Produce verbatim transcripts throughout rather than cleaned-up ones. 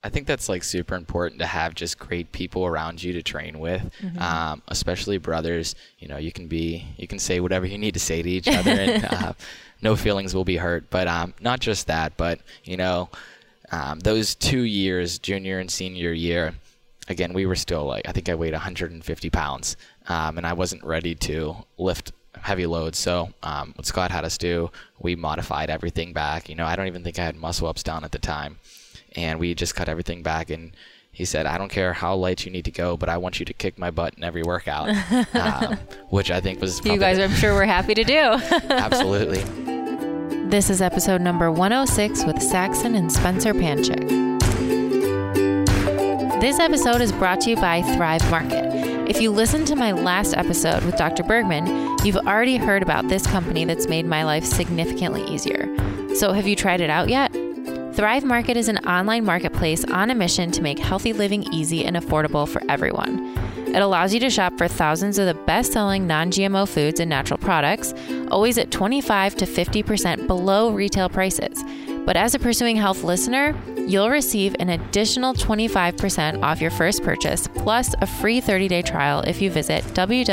I think that's like super important to have just great people around you to train with, mm-hmm. um, especially brothers. You know, you can be, you can say whatever you need to say to each other and uh, no feelings will be hurt. But um, not just that, but, you know, um, those two years, junior and senior year, again, we were still like, I think I weighed one hundred fifty pounds um, and I wasn't ready to lift heavy loads. So um, what Scott had us do, we modified everything back. You know, I don't even think I had muscle ups down at the time. And we just cut everything back. And he said, I don't care how light you need to go, but I want you to kick my butt in every workout, um, which I think was you guys, I'm sure, we're happy to do. Absolutely. This is episode number one oh six with Saxon and Spencer Panchik. This episode is brought to you by Thrive Market. If you listened to my last episode with Doctor Bergman, you've already heard about this company that's made my life significantly easier. So have you tried it out yet? Thrive Market is an online marketplace on a mission to make healthy living easy and affordable for everyone. It allows you to shop for thousands of the best-selling non-G M O foods and natural products, always at twenty-five to fifty percent below retail prices. But as a Pursuing Health listener, you'll receive an additional twenty-five percent off your first purchase, plus a free thirty-day trial if you visit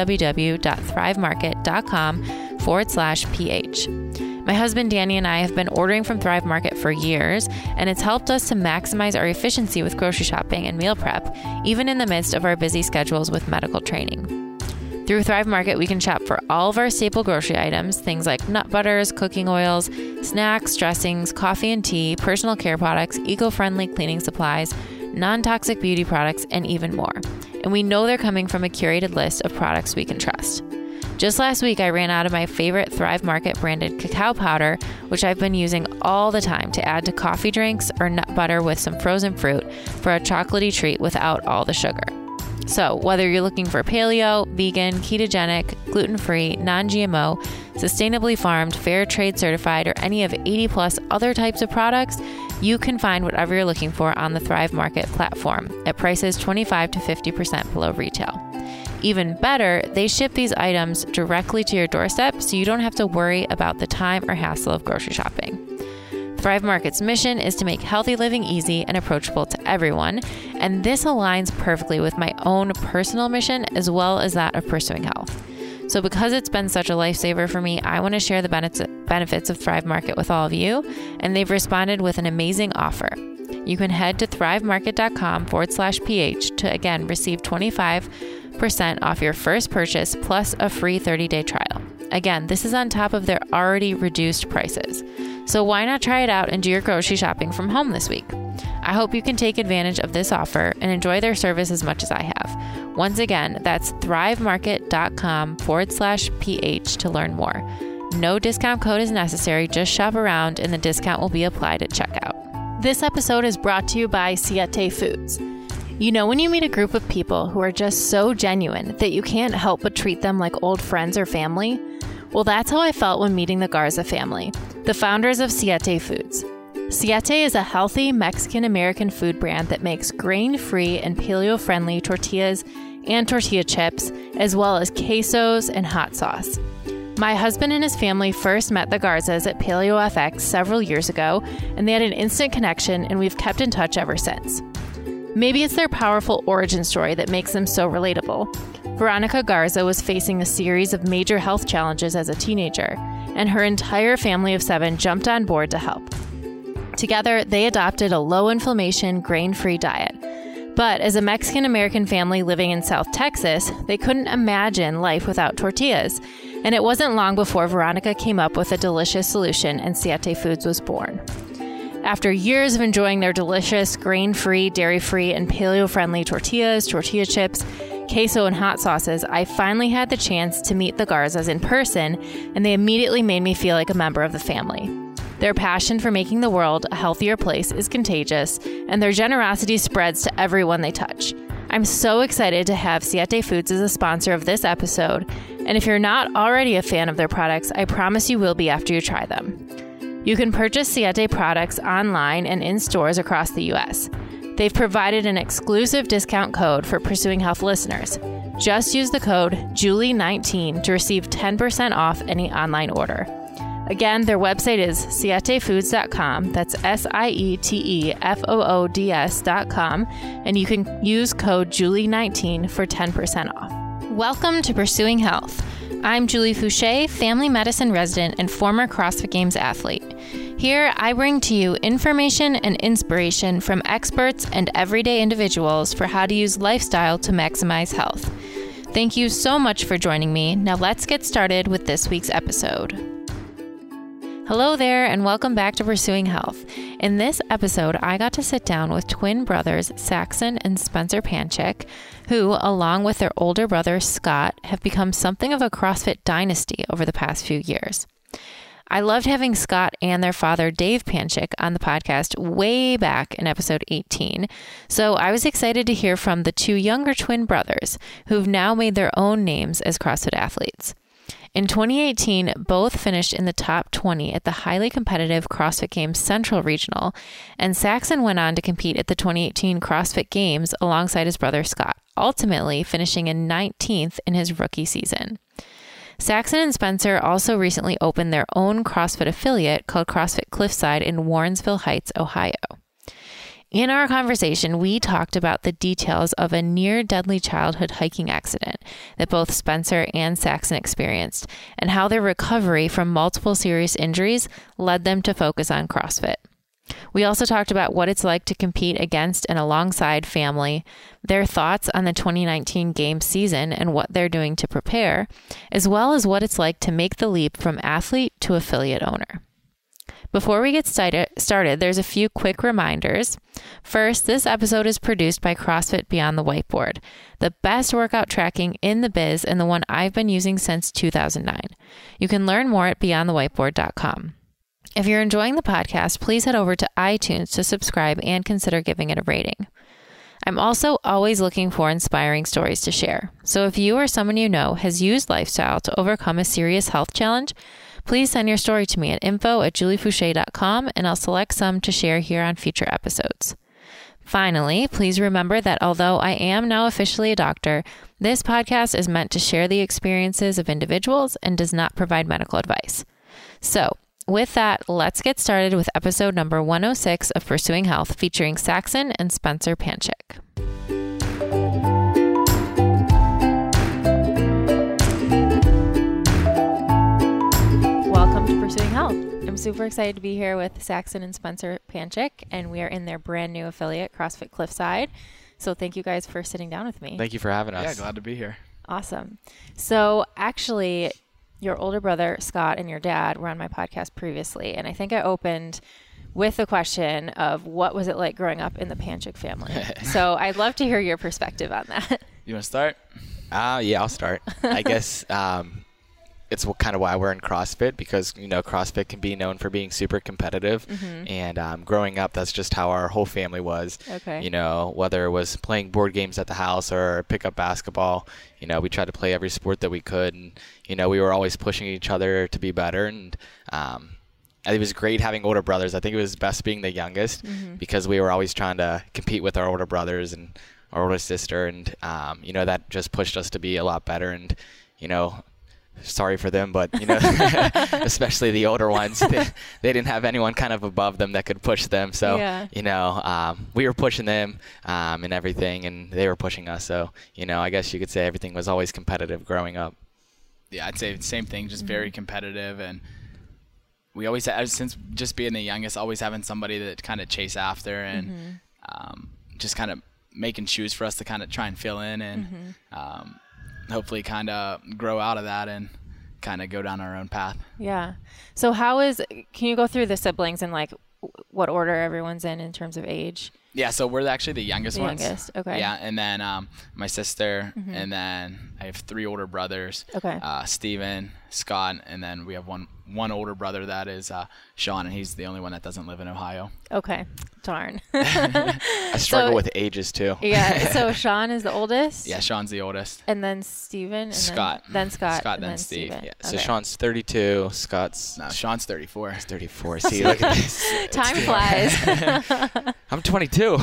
www.thrivemarket.com forward slash ph. My husband Danny and I have been ordering from Thrive Market for years, and it's helped us to maximize our efficiency with grocery shopping and meal prep, even in the midst of our busy schedules with medical training. Through Thrive Market, we can shop for all of our staple grocery items, things like nut butters, cooking oils, snacks, dressings, coffee and tea, personal care products, eco-friendly cleaning supplies, non-toxic beauty products, and even more. And we know they're coming from a curated list of products we can trust. Just last week, I ran out of my favorite Thrive Market branded cacao powder, which I've been using all the time to add to coffee drinks or nut butter with some frozen fruit for a chocolatey treat without all the sugar. So whether you're looking for paleo, vegan, ketogenic, gluten-free, non-G M O, sustainably farmed, fair trade certified, or any of eighty plus other types of products, you can find whatever you're looking for on the Thrive Market platform at prices twenty-five to fifty percent below retail. Even better, they ship these items directly to your doorstep, so you don't have to worry about the time or hassle of grocery shopping. Thrive Market's mission is to make healthy living easy and approachable to everyone, and this aligns perfectly with my own personal mission as well as that of Pursuing Health. So because it's been such a lifesaver for me, I want to share the benefits of Thrive Market with all of you, and they've responded with an amazing offer. You can head to thrivemarket.com forward slash ph to again receive twenty-five percent off your first purchase plus a free thirty-day trial. Again, this is on top of their already reduced prices. So why not try it out and do your grocery shopping from home this week? I hope you can take advantage of this offer and enjoy their service as much as I have. Once again, that's thrivemarket.com forward slash ph to learn more. No discount code is necessary, just shop around and the discount will be applied at checkout. This episode is brought to you by Siete Foods. You know when you meet a group of people who are just so genuine that you can't help but treat them like old friends or family? Well, that's how I felt when meeting the Garza family, the founders of Siete Foods. Siete is a healthy Mexican-American food brand that makes grain-free and paleo-friendly tortillas and tortilla chips, as well as quesos and hot sauce. My husband and his family first met the Garzas at Paleo F X several years ago, and they had an instant connection, and we've kept in touch ever since. Maybe it's their powerful origin story that makes them so relatable. Veronica Garza was facing a series of major health challenges as a teenager, and her entire family of seven jumped on board to help. Together, they adopted a low-inflammation, grain-free diet. But as a Mexican-American family living in South Texas, they couldn't imagine life without tortillas, and it wasn't long before Veronica came up with a delicious solution and Siete Foods was born. After years of enjoying their delicious, grain-free, dairy-free, and paleo-friendly tortillas, tortilla chips, queso, and hot sauces, I finally had the chance to meet the Garzas in person, and they immediately made me feel like a member of the family. Their passion for making the world a healthier place is contagious, and their generosity spreads to everyone they touch. I'm so excited to have Siete Foods as a sponsor of this episode, and if you're not already a fan of their products, I promise you will be after you try them. You can purchase Siete products online and in stores across the U S. They've provided an exclusive discount code for Pursuing Health listeners. Just use the code Julie nineteen to receive ten percent off any online order. Again, their website is siete foods dot com. That's S I E T E F O O D S dot com. And you can use code Julie nineteen for ten percent off. Welcome to Pursuing Health. I'm Julie Fouché, family medicine resident and former CrossFit Games athlete. Here, I bring to you information and inspiration from experts and everyday individuals for how to use lifestyle to maximize health. Thank you so much for joining me. Now let's get started with this week's episode. Hello there, and welcome back to Pursuing Health. In this episode, I got to sit down with twin brothers Saxon and Spencer Panchik, who, along with their older brother Scott, have become something of a CrossFit dynasty over the past few years. I loved having Scott and their father Dave Panchik on the podcast way back in episode eighteen, so I was excited to hear from the two younger twin brothers who've now made their own names as CrossFit athletes. In twenty eighteen, both finished in the top twenty at the highly competitive CrossFit Games Central Regional, and Saxon went on to compete at the twenty eighteen CrossFit Games alongside his brother Scott, ultimately finishing in nineteenth in his rookie season. Saxon and Spencer also recently opened their own CrossFit affiliate called CrossFit Cliffside in Warrensville Heights, Ohio. In our conversation, we talked about the details of a near-deadly childhood hiking accident that both Spencer and Saxon experienced, and how their recovery from multiple serious injuries led them to focus on CrossFit. We also talked about what it's like to compete against and alongside family, their thoughts on the twenty nineteen Games season and what they're doing to prepare, as well as what it's like to make the leap from athlete to affiliate owner. Before we get started, there's a few quick reminders. First, this episode is produced by CrossFit Beyond the Whiteboard, the best workout tracking in the biz and the one I've been using since two thousand nine. You can learn more at beyond the whiteboard dot com. If you're enjoying the podcast, please head over to iTunes to subscribe and consider giving it a rating. I'm also always looking for inspiring stories to share. So if you or someone you know has used lifestyle to overcome a serious health challenge, please send your story to me at info at julie fouché dot com, and I'll select some to share here on future episodes. Finally, please remember that although I am now officially a doctor, this podcast is meant to share the experiences of individuals and does not provide medical advice. So, with that, let's get started with episode number one oh six of Pursuing Health, featuring Saxon and Spencer Panchik. Welcome to Pursuing Health. I'm super excited to be here with Saxon and Spencer Panchik, and we are in their brand new affiliate, CrossFit Cliffside. So thank you guys for sitting down with me. Thank you for having us. Yeah, glad to be here. Awesome. So actually, your older brother, Scott, and your dad were on my podcast previously, and I think I opened with the question of what was it like growing up in the Panchik family. So I'd love to hear your perspective on that. You want to start? Uh, yeah, I'll start. I guess um, it's what, kind of why we're in CrossFit, because, you know, CrossFit can be known for being super competitive. Mm-hmm. And um, growing up, that's just how our whole family was. Okay. You know, whether it was playing board games at the house or pick up basketball, you know, we tried to play every sport that we could. And, you know, we were always pushing each other to be better. And um, it was great having older brothers. I think it was best being the youngest, mm-hmm. because we were always trying to compete with our older brothers and our older sister. And, um, you know, that just pushed us to be a lot better. And, you know, sorry for them, but, you know, especially the older ones, they, they didn't have anyone kind of above them that could push them. So, yeah. you know, um, we were pushing them um, and everything, and they were pushing us. So, you know, I guess you could say everything was always competitive growing up. Yeah, I'd say the same thing, just mm-hmm. very competitive. And we always, had, since just being the youngest, always having somebody that kind of chase after and mm-hmm. um, just kind of making shoes for us to kind of try and fill in and mm-hmm. um, hopefully kind of grow out of that and kind of go down our own path. Yeah. So how is, can you go through the siblings and like what order everyone's in in terms of age? Yeah, so we're actually the youngest the ones. youngest, okay. Yeah, and then um, my sister, mm-hmm. and then I have three older brothers. Okay. Uh, Steven, Scott, and then we have one one older brother that is uh, Sean, and he's the only one that doesn't live in Ohio. Okay, darn. I struggle so, with ages too. Yeah, so Sean is the oldest? Yeah, Sean's the oldest. And then Steven? And Scott. Then, then Scott. Scott, and then, then Steve. Steven. Yeah, so okay. Sean's thirty-two, Scott's... No, Sean's thirty-four. He's thirty-four. See, look at this. Time flies. I'm twenty-two.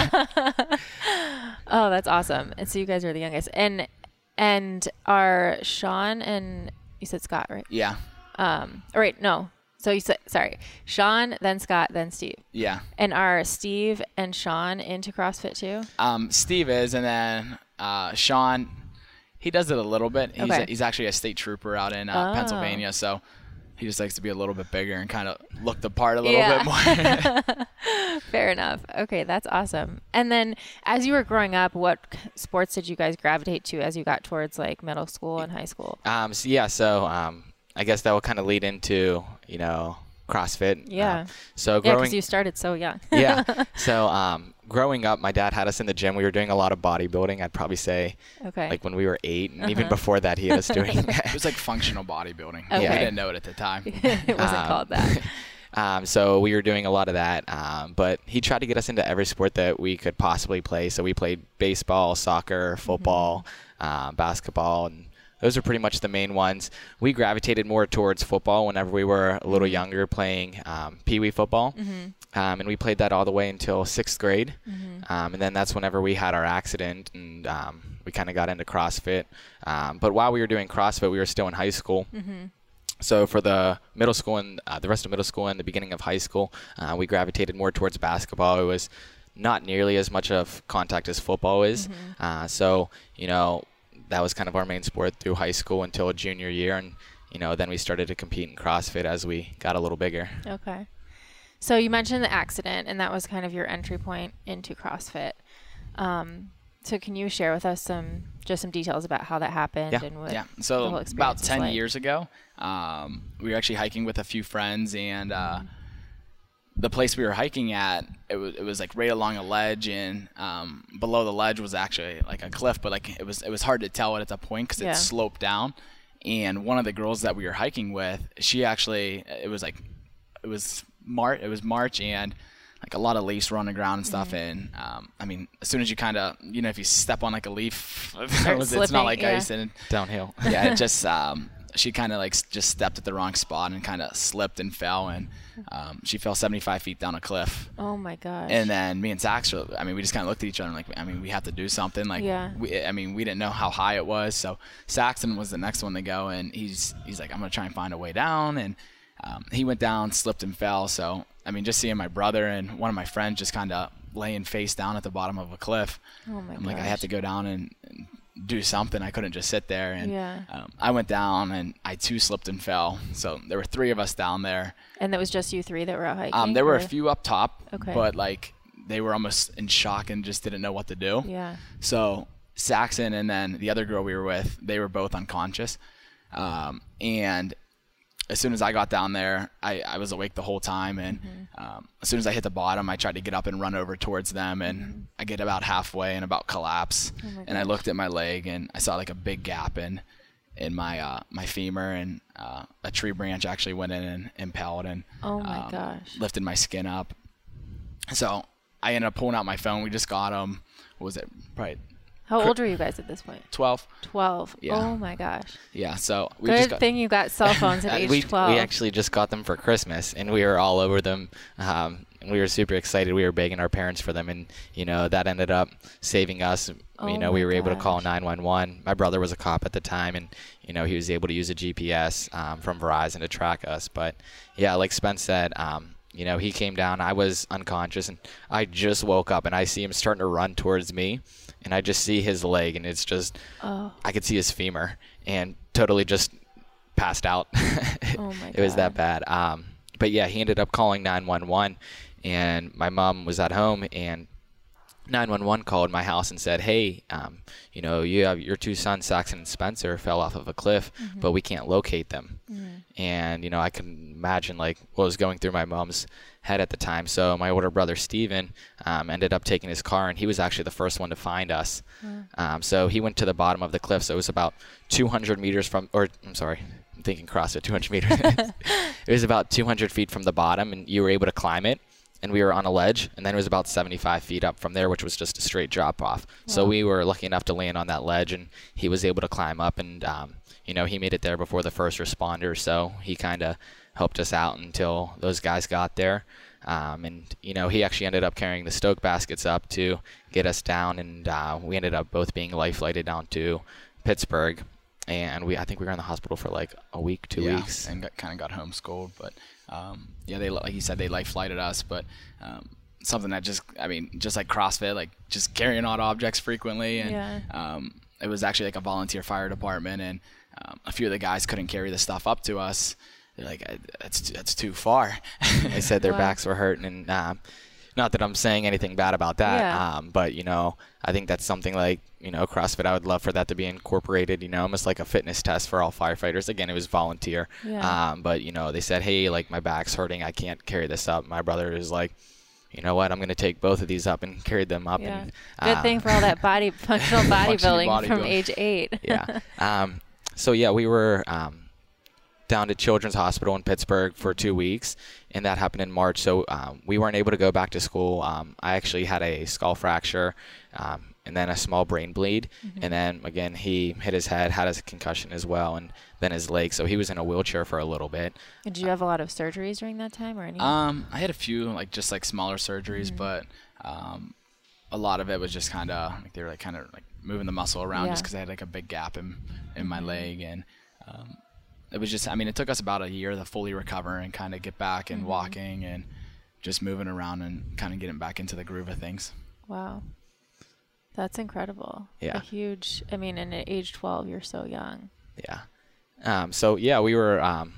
Oh, that's awesome. And so you guys are the youngest. And and are Sean and you said Scott, right? Yeah. Um. All right. No. So you said, sorry, Sean, then Scott, then Steve. Yeah. And are Steve and Sean into CrossFit too? Um, Steve is, and then uh, Sean, he does it a little bit. He's, Okay. a, he's actually a state trooper out in uh, Oh. Pennsylvania, so he just likes to be a little bit bigger and kind of look the part a little Yeah. bit more. Fair enough. Okay, that's awesome. And then as you were growing up, what k- sports did you guys gravitate to as you got towards like middle school and high school? Um, so yeah, so um, I guess that will kind of lead into, you know, CrossFit. Yeah. Um, so Yeah, growing, because you started so young. yeah. So um, growing up, my dad had us in the gym. We were doing a lot of bodybuilding. I'd probably say Okay. like when we were eight, and even Uh-huh. before that, he had us doing. It was like functional bodybuilding. Okay. We didn't know it at the time. It wasn't Um, called that. Um, so we were doing a lot of that, um, but he tried to get us into every sport that we could possibly play. So we played baseball, soccer, football, Mm-hmm. uh, basketball, and those are pretty much the main ones. We gravitated more towards football whenever we were a little younger, playing um, Pee Wee football, Mm-hmm. um, and we played that all the way until sixth grade. Mm-hmm. Um, and then that's whenever we had our accident, and um, we kind of got into CrossFit. Um, but while we were doing CrossFit, we were still in high school. Mm-hmm. So for the middle school and uh, the rest of middle school and the beginning of high school, uh, we gravitated more towards basketball. It was not nearly as much of contact as football is. Mm-hmm. Uh, so, you know, that was kind of our main sport through high school until junior year. And, you know, then we started to compete in CrossFit as we got a little bigger. Okay. So you mentioned the accident, and that was kind of your entry point into CrossFit. Um, so can you share with us some just some details about how that happened Yeah. and what Yeah. the So whole about experience was ten like? years ago, um, we were actually hiking with a few friends, and uh, the place we were hiking at, it was it was like right along a ledge, and um, below the ledge was actually like a cliff, but like it was it was hard to tell it at that point because Yeah. it sloped down. And one of the girls that we were hiking with, she actually it was like it was March it was March and like a lot of leaves were on the ground and stuff. And um, I mean, as soon as you kind of you know if you step on like a leaf, it was, it's slipping, not like yeah. ice and Downhill. yeah, it just um, she kind of like s- just stepped at the wrong spot and kind of slipped and fell, and um, she fell seventy-five feet down a cliff. Oh my gosh. And then me and Zach, I mean, we just kind of looked at each other and like, I mean, we have to do something. Like, Yeah. we, I mean, we didn't know how high it was. So Saxon was the next one to go, and he's he's like, I'm gonna try and find a way down. And um, he went down, slipped and fell. So I mean, just seeing my brother and one of my friends just kind of laying face down at the bottom of a cliff. Oh my I'm like, I gosh. have to go down and, and do something. I couldn't just sit there. And Yeah. um, I went down, and I too slipped and fell. So there were three of us down there. And it was just you three that were out hiking? Um, there were or- a few up top, Okay. but like they were almost in shock and just didn't know what to do. Yeah. So Saxon and then the other girl we were with, they were both unconscious. Um, and as soon as I got down there, I, I was awake the whole time. And Mm-hmm. um, as soon as I hit the bottom, I tried to get up and run over towards them. And I get about halfway and about collapse. Mm-hmm. Oh my and I gosh. looked at my leg, and I saw like a big gap in in my uh, my femur, and uh, a tree branch actually went in and impaled and Oh my um, gosh. lifted my skin up. So I ended up pulling out my phone. We just got them. What was it? Probably How cr- old were you guys at this point? twelve. twelve. Yeah. Oh my gosh. Yeah. So we Good just got. thing you got cell phones at Uh, age we, twelve. we actually just got them for Christmas, and we were all over them. Um, and we were super excited. We were begging our parents for them, and you know that ended up saving us. Oh you know, we my were able to call gosh. nine one one. My brother was a cop at the time, and you know he was able to use a G P S um, from Verizon to track us. But yeah, like Spence said, um, you know he came down. I was unconscious, and I just woke up, and I see him starting to run towards me, and I just see his leg, and it's just Oh. I could see his femur, and totally just passed out. Oh my It was that God. bad. Um, but yeah, he ended up calling nine one one, and my mom was at home, and nine one one called my house and said, hey, um, you know, you have your two sons, Saxon and Spencer, fell off of a cliff, Mm-hmm. but we can't locate them. And, you know, I can imagine like what was going through my mom's head at the time. So my older brother, Steven, um, ended up taking his car, and he was actually the first one to find us. Um, so he went to the bottom of the cliff. So it was about two hundred meters from, or I'm sorry, I'm thinking CrossFit, two hundred meters. It was about two hundred feet from the bottom, and you were able to climb it. And we were on a ledge, and then it was about seventy-five feet up from there, which was just a straight drop off. So Wow. we were lucky enough to land on that ledge, and he was able to climb up, and um, you know he made it there before the first responders. So he kind of helped us out until those guys got there. Um, and you know he actually ended up carrying the Stoke baskets up to get us down, and uh, we ended up both being life flighted down to Pittsburgh. and we I think we were in the hospital for like a week, two yeah, weeks, and got, kind of got homeschooled. But um, yeah, they like you said, they life flighted us, but. Um, something that just, I mean, just like CrossFit, like just carrying odd objects frequently. And Yeah. um, it was actually like a volunteer fire department, and um, a few of the guys couldn't carry the stuff up to us. They're like, that's, that's too far. They said their Wow. backs were hurting, and um, not that I'm saying anything bad about that, Yeah. um, but, you know, I think that's something like, you know, CrossFit, I would love for that to be incorporated, you know, almost like a fitness test for all firefighters. Again, it was volunteer. Yeah. Um, but, you know, they said, hey, like, my back's hurting. I can't carry this up. My brother is like, you know what, I'm going to take both of these up and carry them up. Yeah. And, Good uh, thing for all that body functional bodybuilding from bodybuilding. age eight. yeah. Um, so, yeah, we were um, down to Children's Hospital in Pittsburgh for two weeks, and that happened in March. So um, we weren't able to go back to school. Um, I actually had a skull fracture um, and then a small brain bleed. Mm-hmm. And then, again, he hit his head, had a concussion as well, and then his leg. So he was in a wheelchair for a little bit. Did you have a lot of surgeries during that time or any? Um, I had a few, like just like smaller surgeries, Mm-hmm. but um, a lot of it was just kind of like they were like kind of like moving the muscle around Yeah. just because I had like a big gap in in my leg, and um, it was just. I mean, it took us about a year to fully recover and kind of get back and Mm-hmm. walking and just moving around and kind of getting back into the groove of things. Wow. That's incredible. Yeah. A huge, I mean, and at age twelve, you're so young. Yeah. Um, so, yeah, we were um,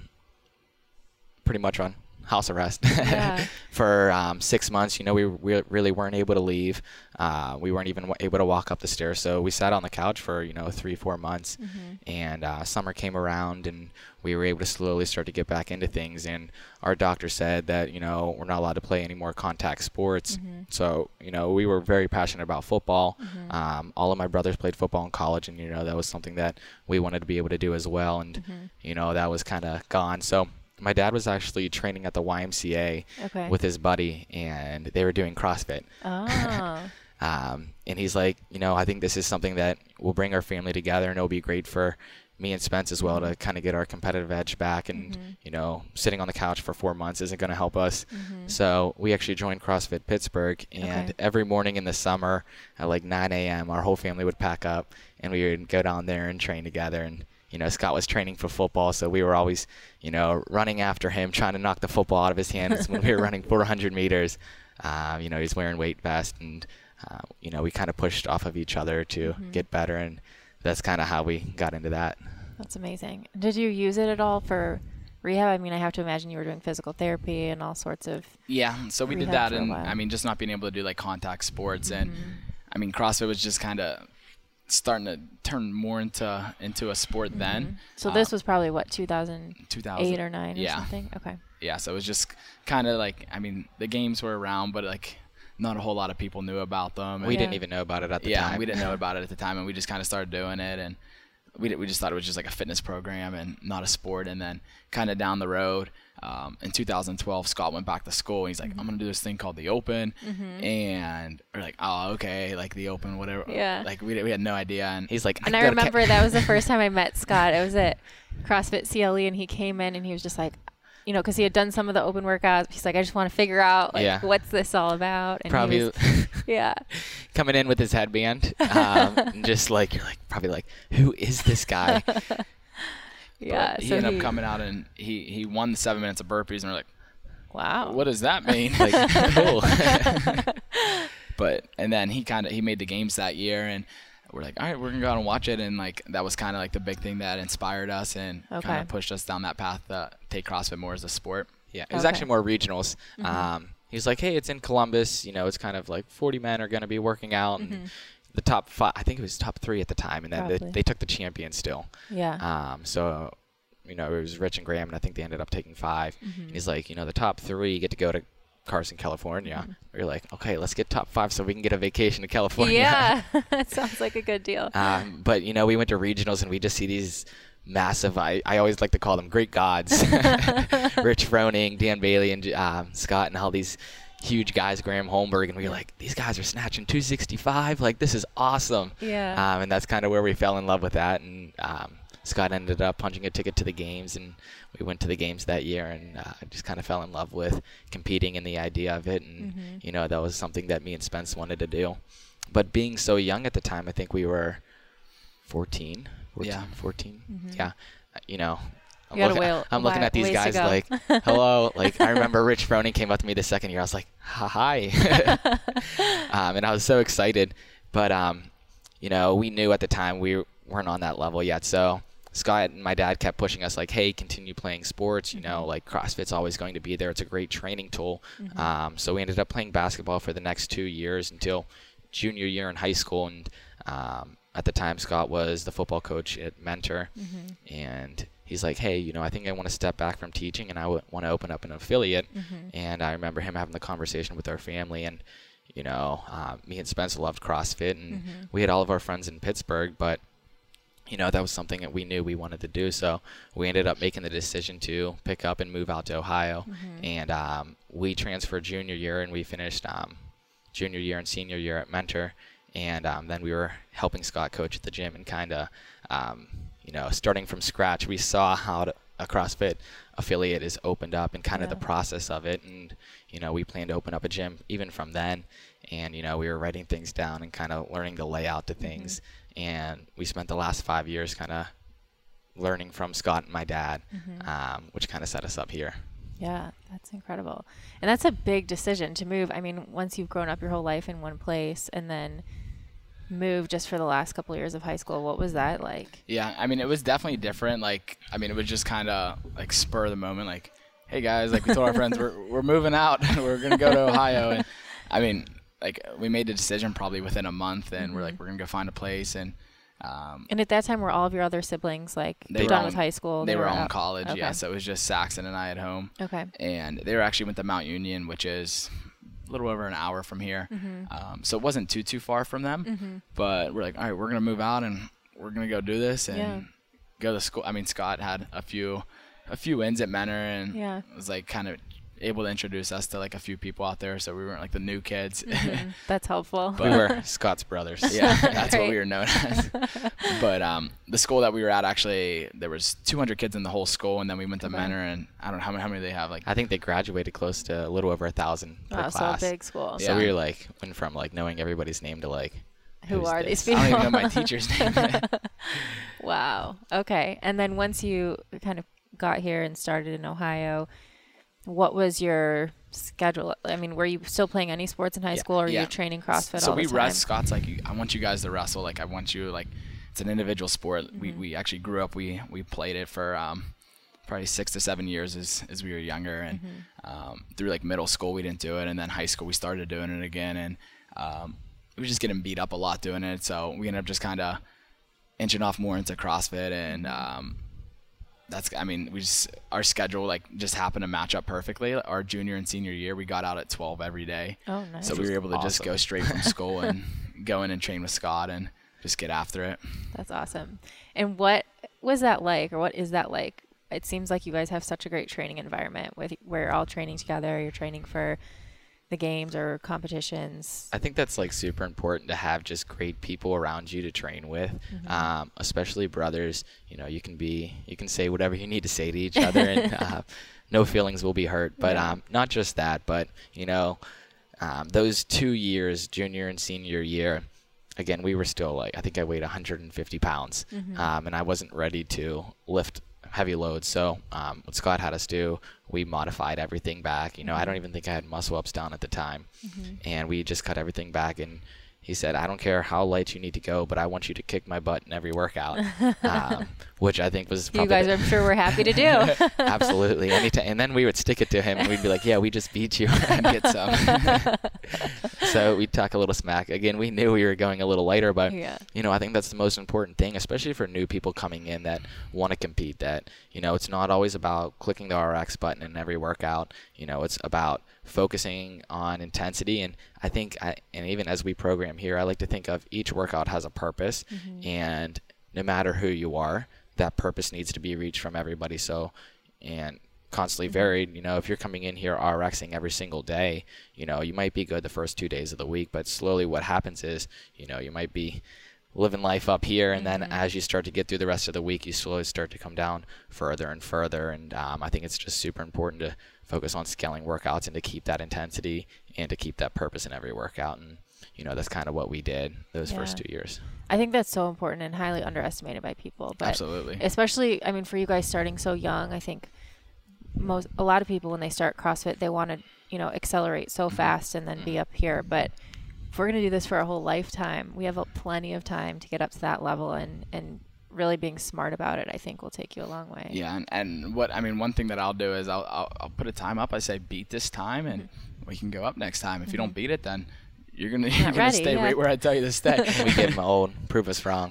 pretty much on house arrest Yeah. for um, six months. You know, we, we really weren't able to leave. Uh, we weren't even w- able to walk up the stairs. So we sat on the couch for, you know, three, four months. Mm-hmm. And uh, summer came around, and we were able to slowly start to get back into things. And our doctor said that, you know, we're not allowed to play any more contact sports. Mm-hmm. So, you know, we were very passionate about football. Um, all of my brothers played football in college, and, you know, that was something that we wanted to be able to do as well. And, Mm-hmm. you know, that was kind of gone. So my dad was actually training at the Y M C A Okay. with his buddy, and they were doing CrossFit. Oh. Um, and he's like, you know, I think this is something that will bring our family together, and it'll be great for me and Spence as well to kind of get our competitive edge back. And, Mm-hmm. you know, sitting on the couch for four months isn't going to help us. Mm-hmm. So we actually joined CrossFit Pittsburgh, and Okay. every morning in the summer at like nine a.m., our whole family would pack up, and we would go down there and train together. And, you know, Scott was training for football, so we were always, you know, running after him, trying to knock the football out of his hands when we were running four hundred meters. Um, you know, he's wearing weight vest, and, uh, you know, we kind of pushed off of each other to Mm-hmm. get better, and that's kind of how we got into that. That's amazing. Did you use it at all for rehab? I mean, I have to imagine you were doing physical therapy and all sorts of. Yeah, so we did Rehab that, for a and while. I mean, just not being able to do like contact sports, and Mm-hmm. I mean, CrossFit was just kind of starting to turn more into into a sport then. Mm-hmm. So Uh, this was probably what, two thousand two thousand eight or nine or yeah. something? Okay. Yeah, so it was just kind of like, I mean, the games were around, but like not a whole lot of people knew about them. We Yeah. didn't even know about it at the yeah, time. we didn't know about it at the time, and we just kind of started doing it, and we we just thought it was just like a fitness program and not a sport. And then kind of down the road, um, in two thousand twelve, Scott went back to school, and he's like, I'm gonna do this thing called the Open, and we're like, oh, okay, like the Open, whatever. Yeah. Like we we had no idea, and He's like, And I gotta ca- remember that was the first time I met Scott. It was at CrossFit C L E, and he came in and he was just like, you know, because he had done some of the open workouts. He's like, I just want to figure out, like, Yeah. what's this all about? And he probably was- yeah. coming in with his headband, um, and just like you're like probably like, who is this guy? Yeah. he so ended he, up coming out and he he won the seven minutes of burpees, and we're like, wow. what does that mean? Like, cool. But and then he kind of he made the games that year, and we're like, all right, we're gonna go out and watch it, and like that was kind of like the big thing that inspired us and Okay. kind of pushed us down that path to take CrossFit more as a sport. Yeah, it was Okay. actually more regionals. Mm-hmm. Um, he was like, hey, it's in Columbus. You know, it's kind of like forty men are going to be working out. Mm-hmm. And the top five, I think it was top three at the time. And then they, Probably. they took the champion still. Yeah. Um, so, you know, it was Rich and Graham, and I think they ended up taking five. Mm-hmm. And he's like, you know, the top three get to go to Carson, California. Mm-hmm. We are like, okay, let's get top five so we can get a vacation to California. yeah. That sounds like a good deal. Um, but, you know, we went to regionals, and we just see these massive, I, I always like to call them great gods. Rich Froning, Dan Bailey, and um, Scott, and all these huge guys, Graham Holmberg. And we were like, these guys are snatching two sixty-five. Like, this is awesome. Yeah. Um, and that's kind of where we fell in love with that. And um, Scott ended up punching a ticket to the games, and we went to the games that year, and uh, just kind of fell in love with competing and the idea of it. And, Mm-hmm. you know, that was something that me and Spence wanted to do. But being so young at the time, I think we were fourteen, fourteen, Yeah. fourteen. Mm-hmm. Yeah. Uh, You know, I'm, You gotta looking, wail- I'm looking wa- at these ways to guys go. like, hello. Like, I remember Rich Froning came up to me the second year. I was like, hi. um, and I was so excited. But, um, you know, we knew at the time we weren't on that level yet. So Scott and my dad kept pushing us like, hey, continue playing sports. You know, like CrossFit's always going to be there. It's a great training tool. Mm-hmm. Um, so we ended up playing basketball for the next two years until junior year in high school. And um, at the time, Scott was the football coach at Mentor. Mm-hmm. And he's like, hey, you know, I think I want to step back from teaching and I w- want to open up an affiliate. Mm-hmm. And I remember him having the conversation with our family. And, you know, uh, me and Spencer loved CrossFit. And Mm-hmm. we had all of our friends in Pittsburgh. But, you know, that was something that we knew we wanted to do. So we ended up making the decision to pick up and move out to Ohio. Mm-hmm. And um, we transferred junior year and we finished um, junior year and senior year at Mentor. And um, then we were helping Scott coach at the gym and kind of, um, you know, starting from scratch. We saw how to, a CrossFit affiliate is opened up and kind of Yeah. the process of it. And, you know, we planned to open up a gym even from then. And, you know, we were writing things down and kind of learning the layout to things. Mm-hmm. And we spent the last five years kind of learning from Scott and my dad, Mm-hmm. um, which kind of set us up here. Yeah, that's incredible. And that's a big decision to move. I mean, once you've grown up your whole life in one place and then move just for the last couple of years of high school, what was that like? Yeah, I mean, it was definitely different. Like, I mean, it was just kind of like spur of the moment. Like, hey guys, like we told our friends we're we're moving out. We're gonna go to Ohio, and I mean, like we made the decision probably within a month, and Mm-hmm. we're like we're gonna go find a place, and um, And at that time, were all of your other siblings like They were done all with in- high school? they, were all in out? college. Okay. Yeah, so it was just Saxon and I at home, Okay. and they were actually went to Mount Union, which is a little over an hour from here. Mm-hmm. Um, so it wasn't too too far from them. Mm-hmm. But we're like, all right, we're gonna move out and we're gonna go do this and Yeah. go to school. I mean, Scott had a few a few wins at Mentor and Yeah. was like kind of able to introduce us to like a few people out there, so we weren't like the new kids. Mhm. That's helpful. We were Scott's brothers. Yeah, that's what Right. we were known as. But um, the school that we were at, actually, there was two hundred kids in the whole school, and then we went to Okay. Mentor, and I don't know how many, how many they have. Like, I think they graduated close to a little over a thousand per Wow, so a class. big school. So Yeah. we were like, went from like knowing everybody's name to like, Who who's are this? these I people? don't even know my teacher's name. Wow. Okay. And then once you kind of got here and started in Ohio, what was your schedule? I mean, were you still playing any sports in high Yeah, school, or yeah. you training CrossFit so all the we time? rest. Scott's like, I want you guys to wrestle. Like, I want you like, it's an individual sport. We Mm-hmm. we actually grew up. We we played it for um, probably six to seven years as as we were younger, and Mm-hmm. um, through like middle school we didn't do it, and then high school we started doing it again, and um, we were just getting beat up a lot doing it. So we ended up just kind of inching off more into CrossFit, and um, that's I mean we just our schedule like just happened to match up perfectly. Our junior and senior year we got out at twelve every day. Oh, nice. So we were able to just awesome. go straight from school and go in and train with Scott and just get after it. That's awesome. And what was that like, or what is that like? It seems like you guys have such a great training environment with where you're all training together. You're training for the games or competitions. I think that's like super important to have just great people around you to train with, um, especially brothers. You know, you can be, you can say whatever you need to say to each other, and uh, no feelings will be hurt. But Yeah. um, not just that, but you know, um, those two years, junior and senior year, again, we were still like, I think I weighed one hundred fifty pounds, um, and I wasn't ready to lift heavy loads. So um, what Scott had us do, we modified everything back. You know, I don't even think I had muscle ups down at the time, and we just cut everything back. And he said, I don't care how light you need to go, but I want you to kick my butt in every workout, um, which I think was You probably guys, the- I'm sure, were happy to do. absolutely anytime. And then we would stick it to him, and we'd be like, yeah, we just beat you. And get some. So we'd talk a little smack. Again, we knew we were going a little lighter, but Yeah. you know, I think that's the most important thing, especially for new people coming in that want to compete. That, you know, it's not always about clicking the R X button in every workout. You know, it's about focusing on intensity. And I think, I, and even as we program here, I like to think of each workout has a purpose, and no matter who you are, that purpose needs to be reached from everybody. So, and constantly varied. You know, if you're coming in here RXing every single day, you know, you might be good the first two days of the week, but slowly what happens is, you know, you might be living life up here, and then as you start to get through the rest of the week, you slowly start to come down further and further. And um, I think it's just super important to focus on scaling workouts and to keep that intensity and to keep that purpose in every workout. And you know, that's kind of what we did those Yeah. first two years. I think that's so important and highly underestimated by people. But Absolutely. especially, I mean, for you guys starting so young, I think most a lot of people when they start CrossFit, they want to, you know, accelerate so fast and then be up here. But if we're going to do this for our whole lifetime, we have a, plenty of time to get up to that level, and, and really being smart about it, I think, will take you a long way. Yeah, and, and what I mean, one thing that I'll do is I'll I'll, I'll put a time up. I say beat this time, and mm-hmm. we can go up next time. If mm-hmm. you don't beat it, then you're gonna you're gonna ready, stay yeah. right where I tell you to stay. We get them old, prove us wrong.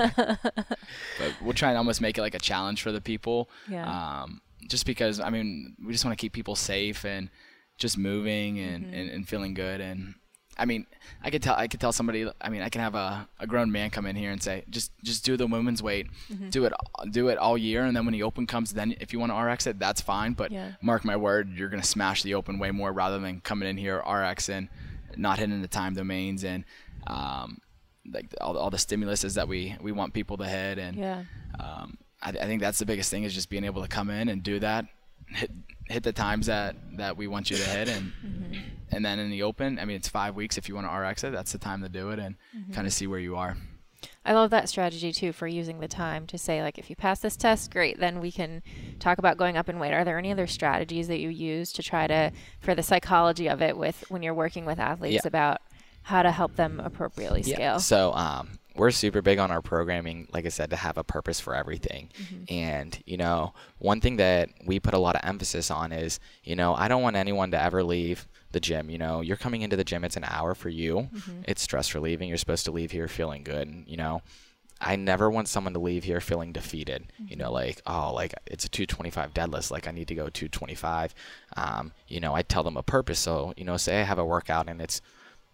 But we'll try and almost make it like a challenge for the people. Yeah. Um, just because I mean, we just want to keep people safe and just moving and, Mm-hmm. and, and feeling good. And I mean, I could tell I could tell somebody. I mean, I can have a, a grown man come in here and say, just just do the women's weight, Mm-hmm. do it do it all year, and then when the open comes, then if you want to R X it, that's fine. But Yeah. mark my word, you're gonna smash the open way more rather than coming in here R X and not hitting the time domains and um, like all, all the stimulus is that we we want people to hit. And Yeah. um, I, I think that's the biggest thing is just being able to come in and do that, hit, hit the times that, that we want you to hit, and Mm-hmm. and then in the open, I mean, it's five weeks if you want to R X it. That's the time to do it and Mm-hmm. kind of see where you are. I love that strategy too, for using the time to say, like, if you pass this test, great, then we can talk about going up in weight. Are there any other strategies that you use to try to, for the psychology of it, with when you're working with athletes, Yeah. about how to help them appropriately scale? So um, we're super big on our programming, like I said, to have a purpose for everything. Mm-hmm. And, you know, one thing that we put a lot of emphasis on is, you know, I don't want anyone to ever leave the gym. You know, you're coming into the gym, it's an hour for you. Mm-hmm. It's stress relieving. You're supposed to leave here feeling good. And, you know, I never want someone to leave here feeling defeated. Mm-hmm. You know, like, oh, like it's a two twenty-five deadlift. Like I need to go two twenty-five. Um, you know, I tell them a purpose. So, you know, say I have a workout and it's,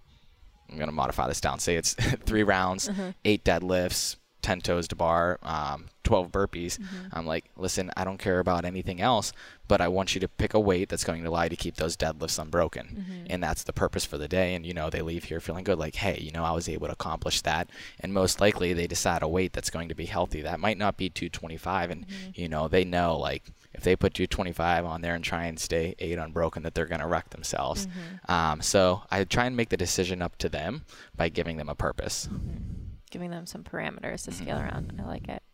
I'm going to modify this down. Say it's three rounds, Mm-hmm. eight deadlifts, ten toes to bar, um, twelve burpees. Mm-hmm. I'm like, listen, I don't care about anything else, but I want you to pick a weight that's going to allow you to keep those deadlifts unbroken. Mm-hmm. And that's the purpose for the day. And, you know, they leave here feeling good, like, hey, you know, I was able to accomplish that. And most likely they decide a weight that's going to be healthy. That might not be two twenty-five. And, Mm-hmm. you know, they know, like, if they put two twenty-five on there and try and stay eight unbroken, that they're going to wreck themselves. Mm-hmm. Um, so I try and make the decision up to them by giving them a purpose. Giving them some parameters to scale around. I like it.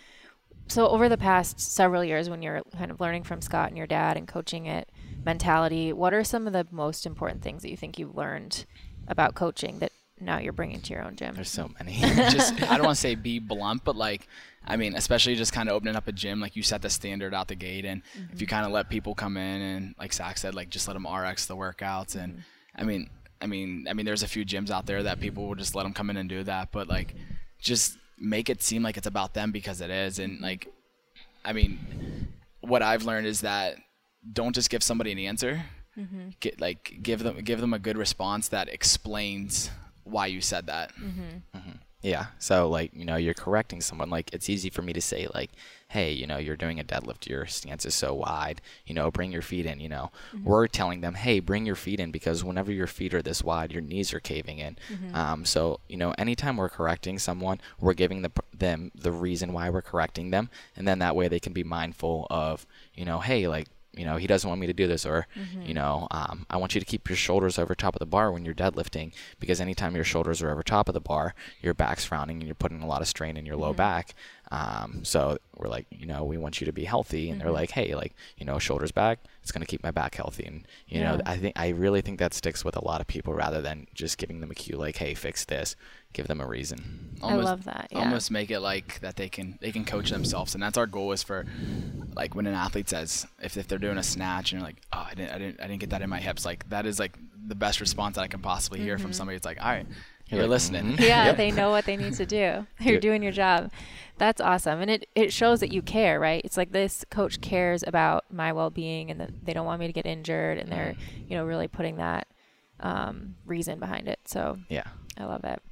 So over the past several years, when you're kind of learning from Scott and your dad and coaching it, mentality, what are some of the most important things that you think you've learned about coaching that now you're bringing to your own gym? There's so many. Just, I don't want to say be blunt, but like, I mean, especially just kind of opening up a gym, like you set the standard out the gate. And Mm-hmm. if you kind of let people come in and like Zach said, like just let them R X the workouts. And Mm-hmm. I mean, I mean, I mean, there's a few gyms out there that people will just let them come in and do that, but like, just make it seem like it's about them because it is. And like, I mean, what I've learned is that don't just give somebody an answer. Mm-hmm. Get like give them give them a good response that explains why you said that. Mm-hmm. Mm-hmm. Yeah. So like, you know, you're correcting someone. Like it's easy for me to say like, hey, you know, you're doing a deadlift, your stance is so wide, you know, bring your feet in, you know. Mm-hmm. We're telling them, hey, bring your feet in because whenever your feet are this wide, your knees are caving in. Mm-hmm. Um, so, you know, anytime we're correcting someone, we're giving the, them the reason why we're correcting them. And then that way they can be mindful of, you know, hey, like, you know, he doesn't want me to do this, or, mm-hmm. you know, um, I want you to keep your shoulders over top of the bar when you're deadlifting, because anytime your shoulders are over top of the bar, your back's frowning and you're putting a lot of strain in your mm-hmm. low back. Um, so we're like, you know, we want you to be healthy. And mm-hmm. they're like, hey, like, you know, shoulders back, it's going to keep my back healthy. And, you yeah. know, I think, I really think that sticks with a lot of people rather than just giving them a cue like, hey, fix this. Give them a reason. Almost, I love that. Yeah. Almost make it like that they can they can coach themselves, and that's our goal. Is for like when an athlete says if, if they're doing a snatch and you're like, oh, I didn't I didn't I didn't get that in my hips. Like that is like the best response that I can possibly hear mm-hmm. from somebody. It's like, all right, you're, you're like, listening. Mm-hmm. Yeah, yep. They know what they need to do. You're doing your job. That's awesome, and it it shows that you care, right? It's like this coach cares about my well-being, and that they don't want me to get injured, and they're you know really putting that um, reason behind it. So yeah, I love it.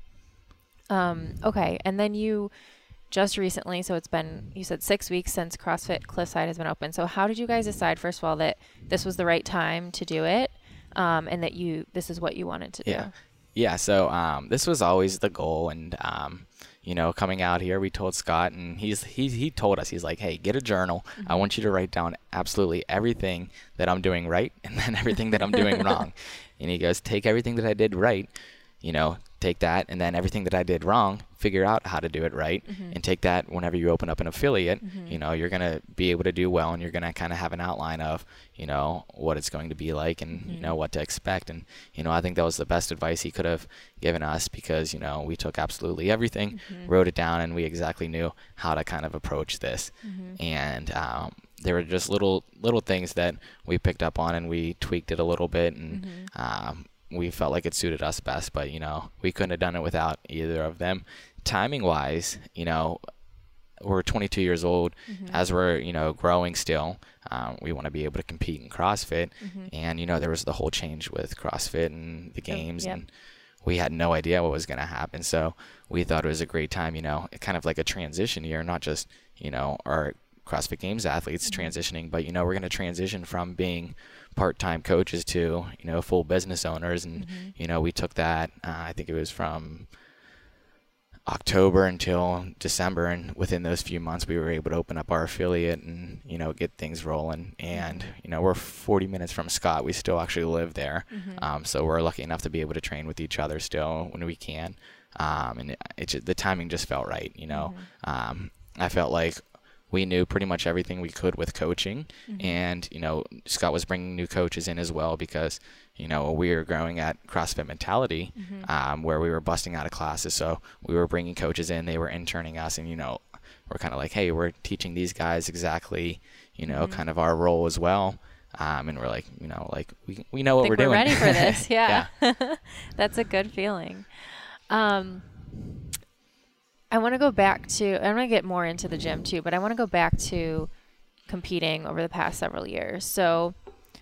Um, okay. And then you just recently, so it's been, you said six weeks since CrossFit Cliffside has been open. So how did you guys decide, first of all, that this was the right time to do it? Um, and that you, this is what you wanted to yeah. do? Yeah. So, um, this was always the goal. And, um, you know, coming out here, we told Scott, and he's, he, he told us, he's like, hey, get a journal. Mm-hmm. I want you to write down absolutely everything that I'm doing right. And then everything that I'm doing wrong. And he goes, take everything that I did right, you know, take that and then everything that I did wrong, figure out how to do it right, Mm-hmm. and take that whenever you open up an affiliate, Mhm. you know, you're going to be able to do well, and you're going to kind of have an outline of, you know, what it's going to be like and, you Mhm. know, what to expect. And, you know, I think that was the best advice he could have given us because, you know, we took absolutely everything, Mhm. wrote it down, and we exactly knew how to kind of approach this. Mhm. And um, there were just little little things that we picked up on and we tweaked it a little bit, and Mhm. um, we felt like it suited us best. But, you know, we couldn't have done it without either of them. Timing wise, you know, we're twenty-two years old. Mhm. As we're, you know, growing still, um, we want to be able to compete in CrossFit. Mhm. And, you know, there was the whole change with CrossFit and the games, yep. and we had no idea what was going to happen. So we thought it was a great time, you know, kind of like a transition year, not just, you know, our CrossFit Games athletes Mhm. transitioning, but, you know, we're going to transition from being part-time coaches to, you know, full business owners. And, Mhm. you know, we took that, uh, I think it was from October until December, and within those few months we were able to open up our affiliate and, you know, get things rolling. And, you know, we're forty minutes from Scott. We still actually live there. Mhm. Um, so we're lucky enough to be able to train with each other still when we can. Um, and it, it just, the timing just felt right, you know. Um, I felt like we knew pretty much everything we could with coaching. Mhm. And, you know, Scott was bringing new coaches in as well because, you know, we were growing at CrossFit Mentality, Mhm. um, where we were busting out of classes. So we were bringing coaches in, they were interning us, and, you know, we're kind of like, hey, we're teaching these guys exactly, you know, Mhm. kind of our role as well. Um, and we're like, you know, like we, we know what think we're doing. We're ready for this. Yeah. That's a good feeling. Um, I want to go back to, I'm going to get more into the gym too, but I want to go back to competing over the past several years. So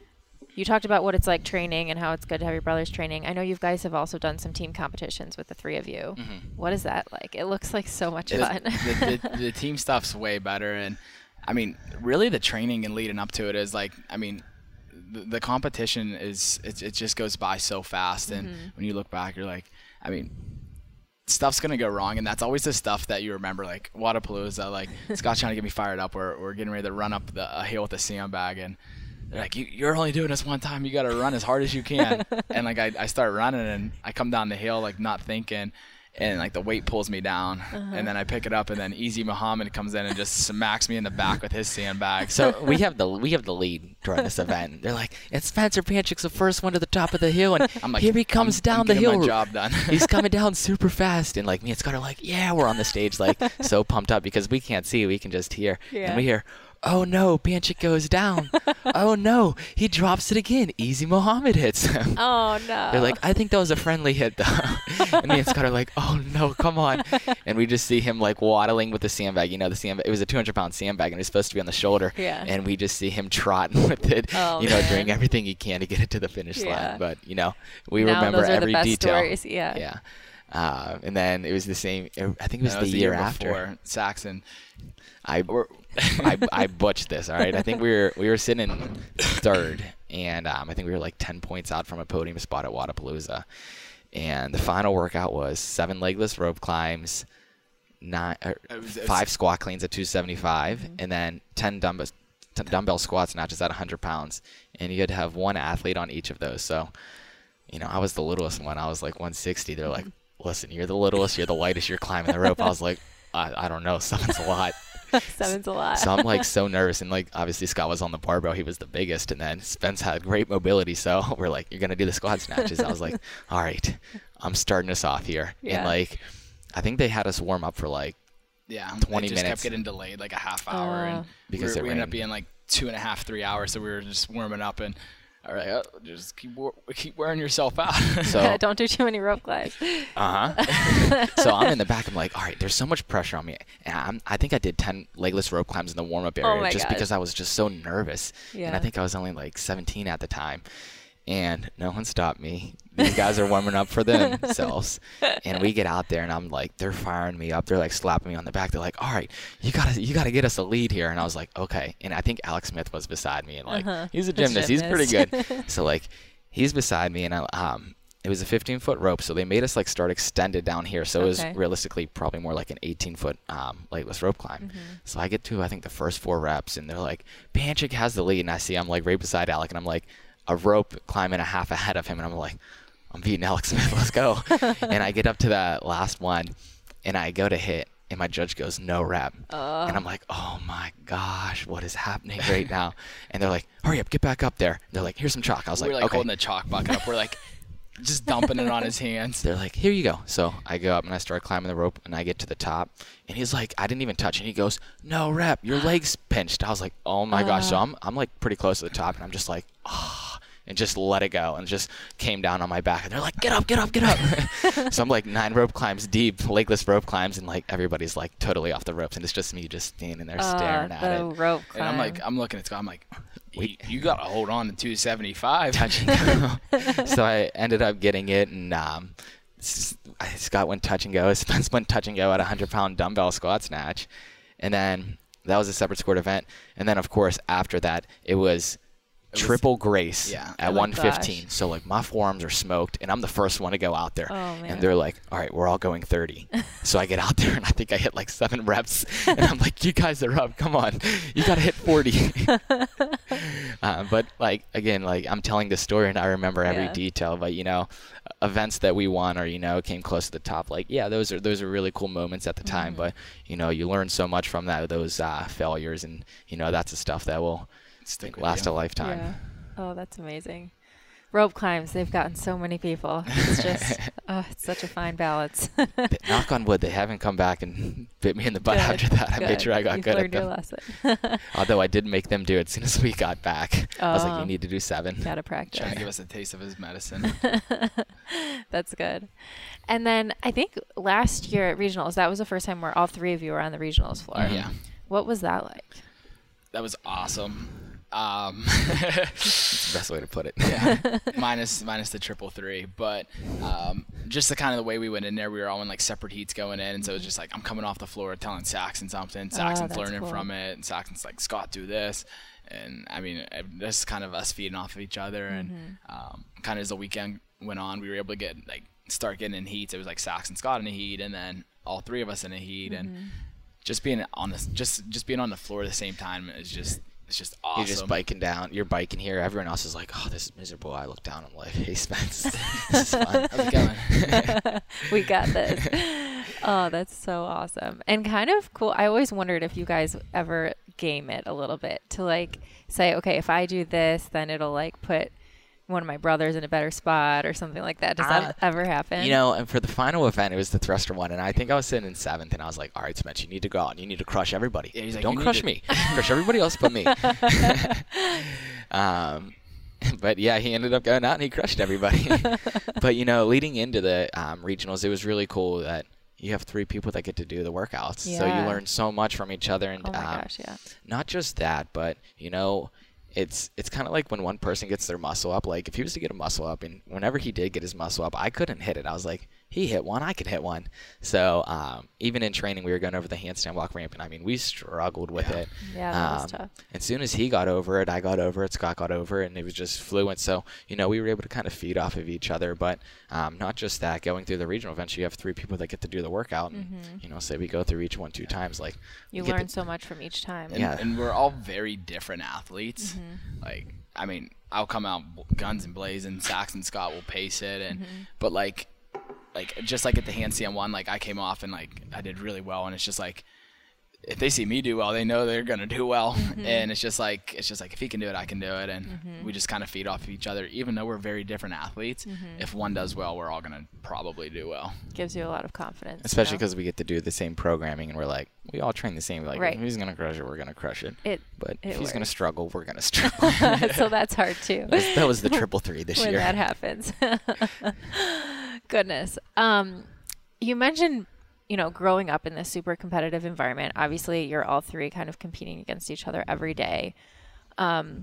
you talked about what it's like training and how it's good to have your brothers training. I know you guys have also done some team competitions with the three of you. Mhm. What is that like? It looks like so much It's- fun. the, the, the team stuff's way better, and I mean, really, the training and leading up to it is like, I mean, the, the competition is it, it just goes by so fast, and Mhm. when you look back, you're like, I mean, stuff's gonna go wrong, and that's always the stuff that you remember, like Wadapalooza, like Scott's trying to get me fired up. We're we're getting ready to run up the a hill with a sandbag, and they're like, you, you're only doing this one time. You got to run as hard as you can. And like I, I start running, and I come down the hill like not thinking, and like the weight pulls me down, Uh-huh. and then I pick it up, and then Easy Muhammad comes in and just smacks me in the back with his sandbag. So we have the we have the lead during this event. They're like, and Spencer Panchik's the first one to the top of the hill, and I'm like, here he comes I'm, down I'm the getting hill. My job done. He's coming down super fast, and like me and Scott are like, yeah, we're on the stage, like so pumped up because we can't see, we can just hear, Yeah. and we hear, oh no, Panchik goes down. Oh no, he drops it again. Easy Muhammad hits him. Oh, no. They're like, I think that was a friendly hit, though. And me and Scott are like, oh, no, come on. And we just see him, like, waddling with the sandbag. You know, the sandbag, it was a two hundred pound sandbag, and it was supposed to be on the shoulder. Yeah. And we just see him trotting with it, Oh, you know, man. doing everything he can to get it to the finish Yeah. line. But, you know, we Now remember those are every the best detail. stories. Yeah. Yeah. Uh, and then it was the same, I think it was That the, was year, year after. before Saxon. I, I I butched this. All right, I think we were we were sitting third, and um, I think we were like ten points out from a podium spot at Wadapalooza. And the final workout was seven legless rope climbs, nine er, It was- it was- five squat cleans at two seventy-five, Mhm. and then ten dumbbell ten dumbbell squats snatches at one hundred pounds. And you had to have one athlete on each of those. So, you know, I was the littlest one. I was like one sixty. They're like, listen, you're the littlest, you're the lightest, you're climbing the rope. I was like, I, I don't know, seven's a lot. Seven's a lot. So I'm like so nervous, and like obviously Scott was on the barbell, he was the biggest, and then Spence had great mobility, so we're like, you're gonna do the squat snatches. I was like, all right, I'm starting us off here. Yeah. And like I think they had us warm up for like Yeah, twenty it just minutes. kept getting delayed like a half hour, Uh, and Because we, it were, we ended up rained. being like two and a half, three hours. So we were just warming up, and all right, uh, just keep wor- keep wearing yourself out. So Don't do too many rope climbs. uh-huh. So I'm in the back, I'm like, all right, there's so much pressure on me. And I'm, I think I did ten legless rope climbs in the warm-up area, Oh my just gosh. because I was just so nervous. And Yeah. I think I was only like seventeen at the time. And no one stopped me. These guys are warming up for themselves. And we get out there, and I'm like, they're firing me up. They're like slapping me on the back. They're like, all right, you gotta you gotta get us a lead here. And I was like, okay. And I think Alex Smith was beside me, and like Uh-huh. he's a That's gymnast. He's pretty gymnast. good. So like he's beside me, and I, um it was a fifteen foot rope, so they made us like start extended down here. So it was Okay. realistically probably more like an eighteen foot um, legless rope climb. Mm-hmm. So I get to I think the first four reps, and they're like, Panchik has the lead, and I see I'm like right beside Alec, and I'm like a rope climbing a half ahead of him, and I'm like, I'm beating Alex Smith. Let's go. And I get up to that last one, and I go to hit, and my judge goes, no rep. Uh. And I'm like, oh my gosh, what is happening right now? And they're like, hurry up, get back up there. And they're like, here's some chalk. I was We're like, like okay. holding the chalk bucket up. We're like just dumping it on his hands. They're like, here you go. So I go up and I start climbing the rope, and I get to the top, and he's like, I didn't even touch it. And he goes, no rep, your leg's pinched. I was like, oh my uh. gosh. So I'm I'm like pretty close to the top, and I'm just like, oh. And just let it go, and just came down on my back, and they're like, get up, get up, get up. So I'm like nine rope climbs deep, legless rope climbs, and like everybo's like totally off the ropes, and it's just me just standing there uh, staring at the it. Rope climb. And I'm like, I'm looking at Scott, I'm like, you, you got to hold on to two seventy-five. Touch and go. So I ended up getting it, and um, Scott went touch and go. Spence went touch and go at a hundred pound dumbbell squat snatch, and then that was a separate scored event. And then of course after that, it was triple grace yeah. at oh one fifteen. Gosh. So like my forearms are smoked, and I'm the first one to go out there. Oh, man. And they're like, all right, we're all going thirty. So I get out there, and I think I hit like seven reps, and I'm like, you guys are up, come on, you gotta hit forty. uh, but like again, like I'm telling the story, and I remember every yeah. detail. But you know, events that we won or you know came close to the top, like yeah, those are those are really cool moments at the time. Mm-hmm. But you know, you learn so much from that those uh, failures, and you know that's the stuff that will Stick like, last you. a lifetime. Yeah. Oh, that's amazing. Rope climbs, they've gotten so many people. It's just, oh, it's such a fine balance. But knock on wood, they haven't come back and bit me in the butt Good, after that. I good. made sure I got You've good at learned your them. lesson. Although I did make them do it as soon as we got back. I was like, Oh. you need to do seven. Gotta practice. Trying to give us a taste of his medicine. That's good. And then I think last year at regionals, that was the first time where all three of you were on the regionals floor. Mhm. Yeah. What was that like? That was awesome. Um, That's the best way to put it. yeah, minus minus the triple three, but um, just the kind of the way we went in there, we were all in like separate heats going in, and so it was just like I'm coming off the floor telling Saxon something, Saxon's that's learning cool. from it, and Saxon's like, Scott, do this, and I mean, this is kind of us feeding off of each other, and Mm-hmm. um, kind of as the weekend went on, we were able to get like start getting in heats. It was like Saxon, Scott in a heat, and then all three of us in a heat, Mm-hmm. and just being on this, just just being on the floor at the same time is just. It's just awesome. You're just biking down. You're biking here. Everyone else is like, oh, this is miserable. I look down. I'm like, hey, Spence, this is fun. How's it going? We got this. Oh, that's so awesome. And kind of cool. I always wondered if you guys ever game it a little bit to like say, okay, if I do this, then it'll like put one of my brothers in a better spot or something like that. Does Uh, that ever happen? You know, and for the final event, it was the thruster one, and I think I was sitting in seventh, and I was like, all right, Spence, you need to go out, and you need to crush everybody. Yeah, he's like, Don't "You need crush to-" me. Crush everybody else but me. um, but yeah, he ended up going out, and he crushed everybody. But, you know, leading into the um, regionals, it was really cool that you have three people that get to do the workouts. So you Yeah. learn so much from each other. And Oh my um, gosh, yeah. not just that, but, you know, it's it's kind of like when one person gets their muscle up. Like if he was to get a muscle up, and whenever he did get his muscle up, I couldn't hit it. I was like, he hit one, I could hit one. So um, even in training, we were going over the handstand walk ramp, and I mean, we struggled with Yeah. it. Yeah, that was Um, tough. As soon as he got over it, I got over it, Scott got over it, and it was just fluent. So, you know, we were able to kind of feed off of each other. But um, not just that, going through the regional events, you have three people that get to do the workout. And, Mhm. you know, say we go through each one two times. Like You get learn to- so much from each time. And, Yeah. and we're all very different athletes. Mm-hmm. Like, I mean, I'll come out guns and blazing. Saxon Scott will pace it, and Mm-hmm. but like, like just like at the handstand one, like I came off and like I did really well, and it's just like if they see me do well, they know they're gonna do well, Mm-hmm. and it's just like it's just like if he can do it, I can do it, and we just kind of feed off of each other. Even though we're very different athletes, Mm-hmm. if one does well, we're all gonna probably do well. Gives you a lot of confidence. Especially you know? because we get to do the same programming, and we're like, we all train the same. Like, Right. if he's gonna crush it, we're gonna crush it. It, But it if he's gonna works. struggle, we're gonna struggle. so that's hard too. that, was, that was the triple three this when year. that happens. Goodness. Um, you mentioned, you know, growing up in this super competitive environment. Obviously, you're all three kind of competing against each other every day. Um,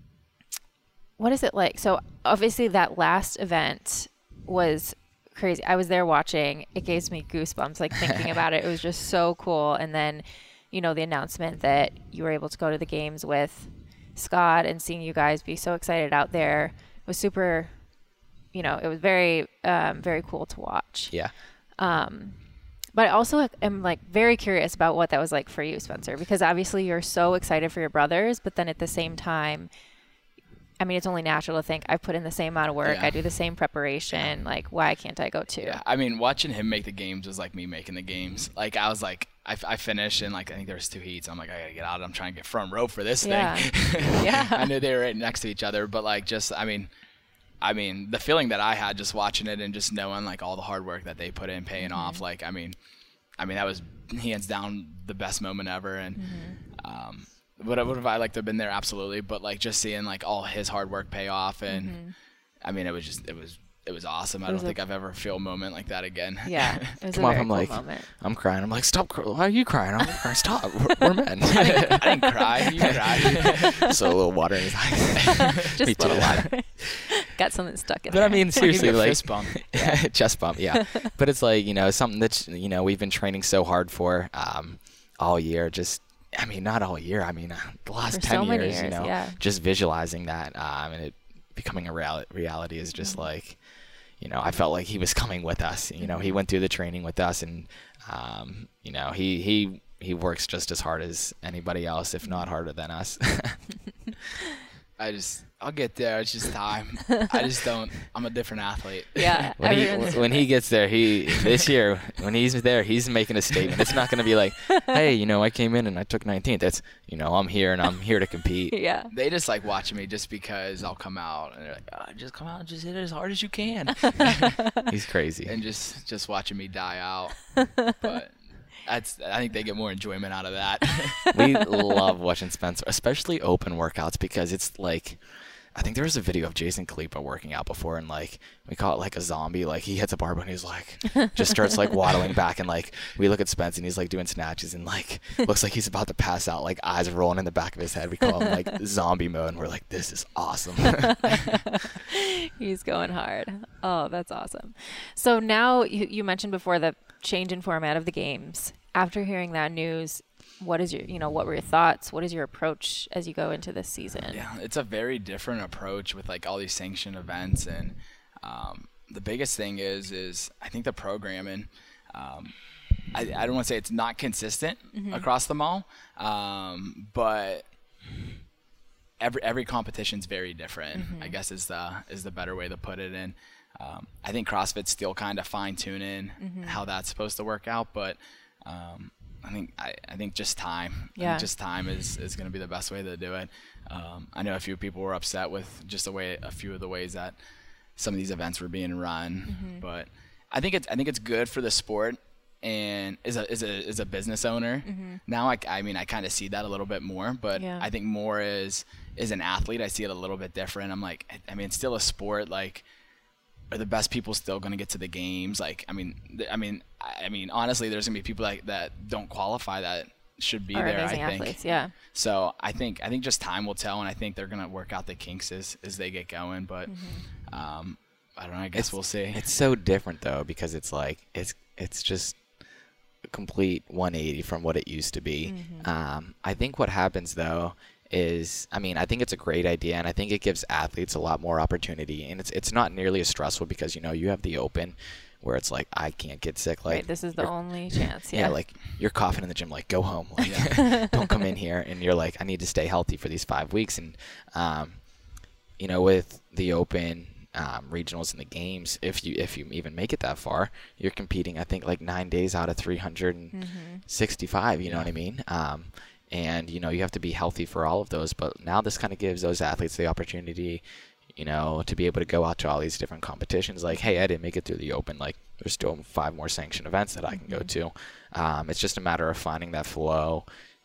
what is it like? So obviously that last event was crazy. I was there watching. It gives me goosebumps, like thinking about it. It was just so cool. And then, you know, the announcement that you were able to go to the games with Scott and seeing you guys be so excited out there was super, you know, it was very, um, very cool to watch. Yeah. Um, but I also am like very curious about what that was like for you, Spencer, because obviously you're so excited for your brothers, but then at the same time, I mean, it's only natural to think I've put in the same amount of work. Yeah. I do the same preparation. Yeah. Like, why can't I go too? Yeah. I mean, watching him make the games was like me making the games. Like, I was like, I, I finished and like, I think there was two heats. I'm like, I gotta get out. I'm trying to get front row for this yeah. thing. yeah. I knew they were right next to each other, but like, just, I mean, I mean, the feeling that I had just watching it and just knowing like all the hard work that they put in paying mm-hmm. off. Like, I mean, I mean, that was hands down the best moment ever. And, mm-hmm. um, Would, would have I liked to have been there? Absolutely. But like just seeing like all his hard work pay off, and mm-hmm. I mean, it was just it was it was awesome. I don't think I've ever feel a moment like that again. Yeah, it was Come a on, very I'm cool like, moment. I'm crying. I'm like, stop! Cr- why are you crying? I'm crying. Stop. We're, we're men. I, didn't, I didn't cry. You cried. So a little water in his eyes. Just Me a little too. water. Got something stuck in but there. I mean, seriously, like fist bump. chest bump. Yeah. But it's like, you know, something that's, you know, we've been training so hard for um, all year. Just. I mean, not all year. I mean, uh, the last For ten so many years, years, you know, yeah. just visualizing that um, and it becoming a real- reality is just mm-hmm. like, you know, I felt like he was coming with us. You know, he went through the training with us, and um, you know, he he he works just as hard as anybody else, if not harder than us. I just, I'll get there. It's just time. I just don't. I'm a different athlete. Yeah. when he when he gets there, he this year when he's there, he's making a statement. It's not going to be like, hey, you know, I came in and I took nineteenth. It's, you know, I'm here and I'm here to compete. Yeah. They just like watching me just because I'll come out and they're like, oh, just come out and just hit it as hard as you can. He's crazy. And just just watching me die out. But. That's, I think they get more enjoyment out of that. We love watching Spencer, especially open workouts, because it's like, I think there was a video of Jason Kalipa working out before, and like we call it like a zombie. Like he hits a barbell and he's like, just starts like waddling back, and like we look at Spence and he's like doing snatches and like looks like he's about to pass out, like eyes rolling in the back of his head. We call him like zombie mode, and we're like, this is awesome. He's going hard. Oh, that's awesome. So now you, you mentioned before the change in format of the games. After hearing that news, what is your, you know, what were your thoughts? What is your approach as you go into this season? Yeah, it's a very different approach with like all these sanctioned events, and um, the biggest thing is, is I think the programming. Um, I, I don't want to say it's not consistent mm-hmm. across them all, um, but every every competition is very different. Mm-hmm. I guess is the is the better way to put it. And um, I think CrossFit's still kind of fine tuning mm-hmm. how that's supposed to work out, but. Um, I think I, I think just time. Yeah. I think just time is, is going to be the best way to do it. Um, I know a few people were upset with just the way a few of the ways that some of these events were being run, mm-hmm. but I think it's I think it's good for the sport. And as a as a as a business owner, mm-hmm. now I, I mean I kind of see that a little bit more. But yeah. I think more as as an athlete, I see it a little bit different. I'm like, I mean, it's still a sport. Like, are the best people still going to get to the games? Like, I mean, th- I mean, I mean, honestly, there's going to be people like that don't qualify that should be Are there. amazing I think. athletes, yeah. So I think I think just time will tell, and I think they're going to work out the kinks as, as they get going. But mm-hmm. um, I don't know. I guess it's, we'll see. It's so different though, because it's like it's it's just a complete one eighty from what it used to be. Mm-hmm. Um, I think what happens though. Is I mean I think it's a great idea, and I think it gives athletes a lot more opportunity, and it's it's not nearly as stressful because you know you have the open where it's like I can't get sick, like right, this is the only chance. Yeah. yeah, like you're coughing in the gym, like go home, like yeah. Don't come in here, and you're like I need to stay healthy for these five weeks, and um, you know with the open um, regionals and the games, if you if you even make it that far, you're competing I think like nine days out of three hundred sixty-five. Mm-hmm. You know yeah. what I mean? Um, And, you know, you have to be healthy for all of those. But now this kind of gives those athletes the opportunity, you know, to be able to go out to all these different competitions. Like, hey, I didn't make it through the open. Like, there's still five more sanctioned events that I can go to. Um, it's just a matter of finding that flow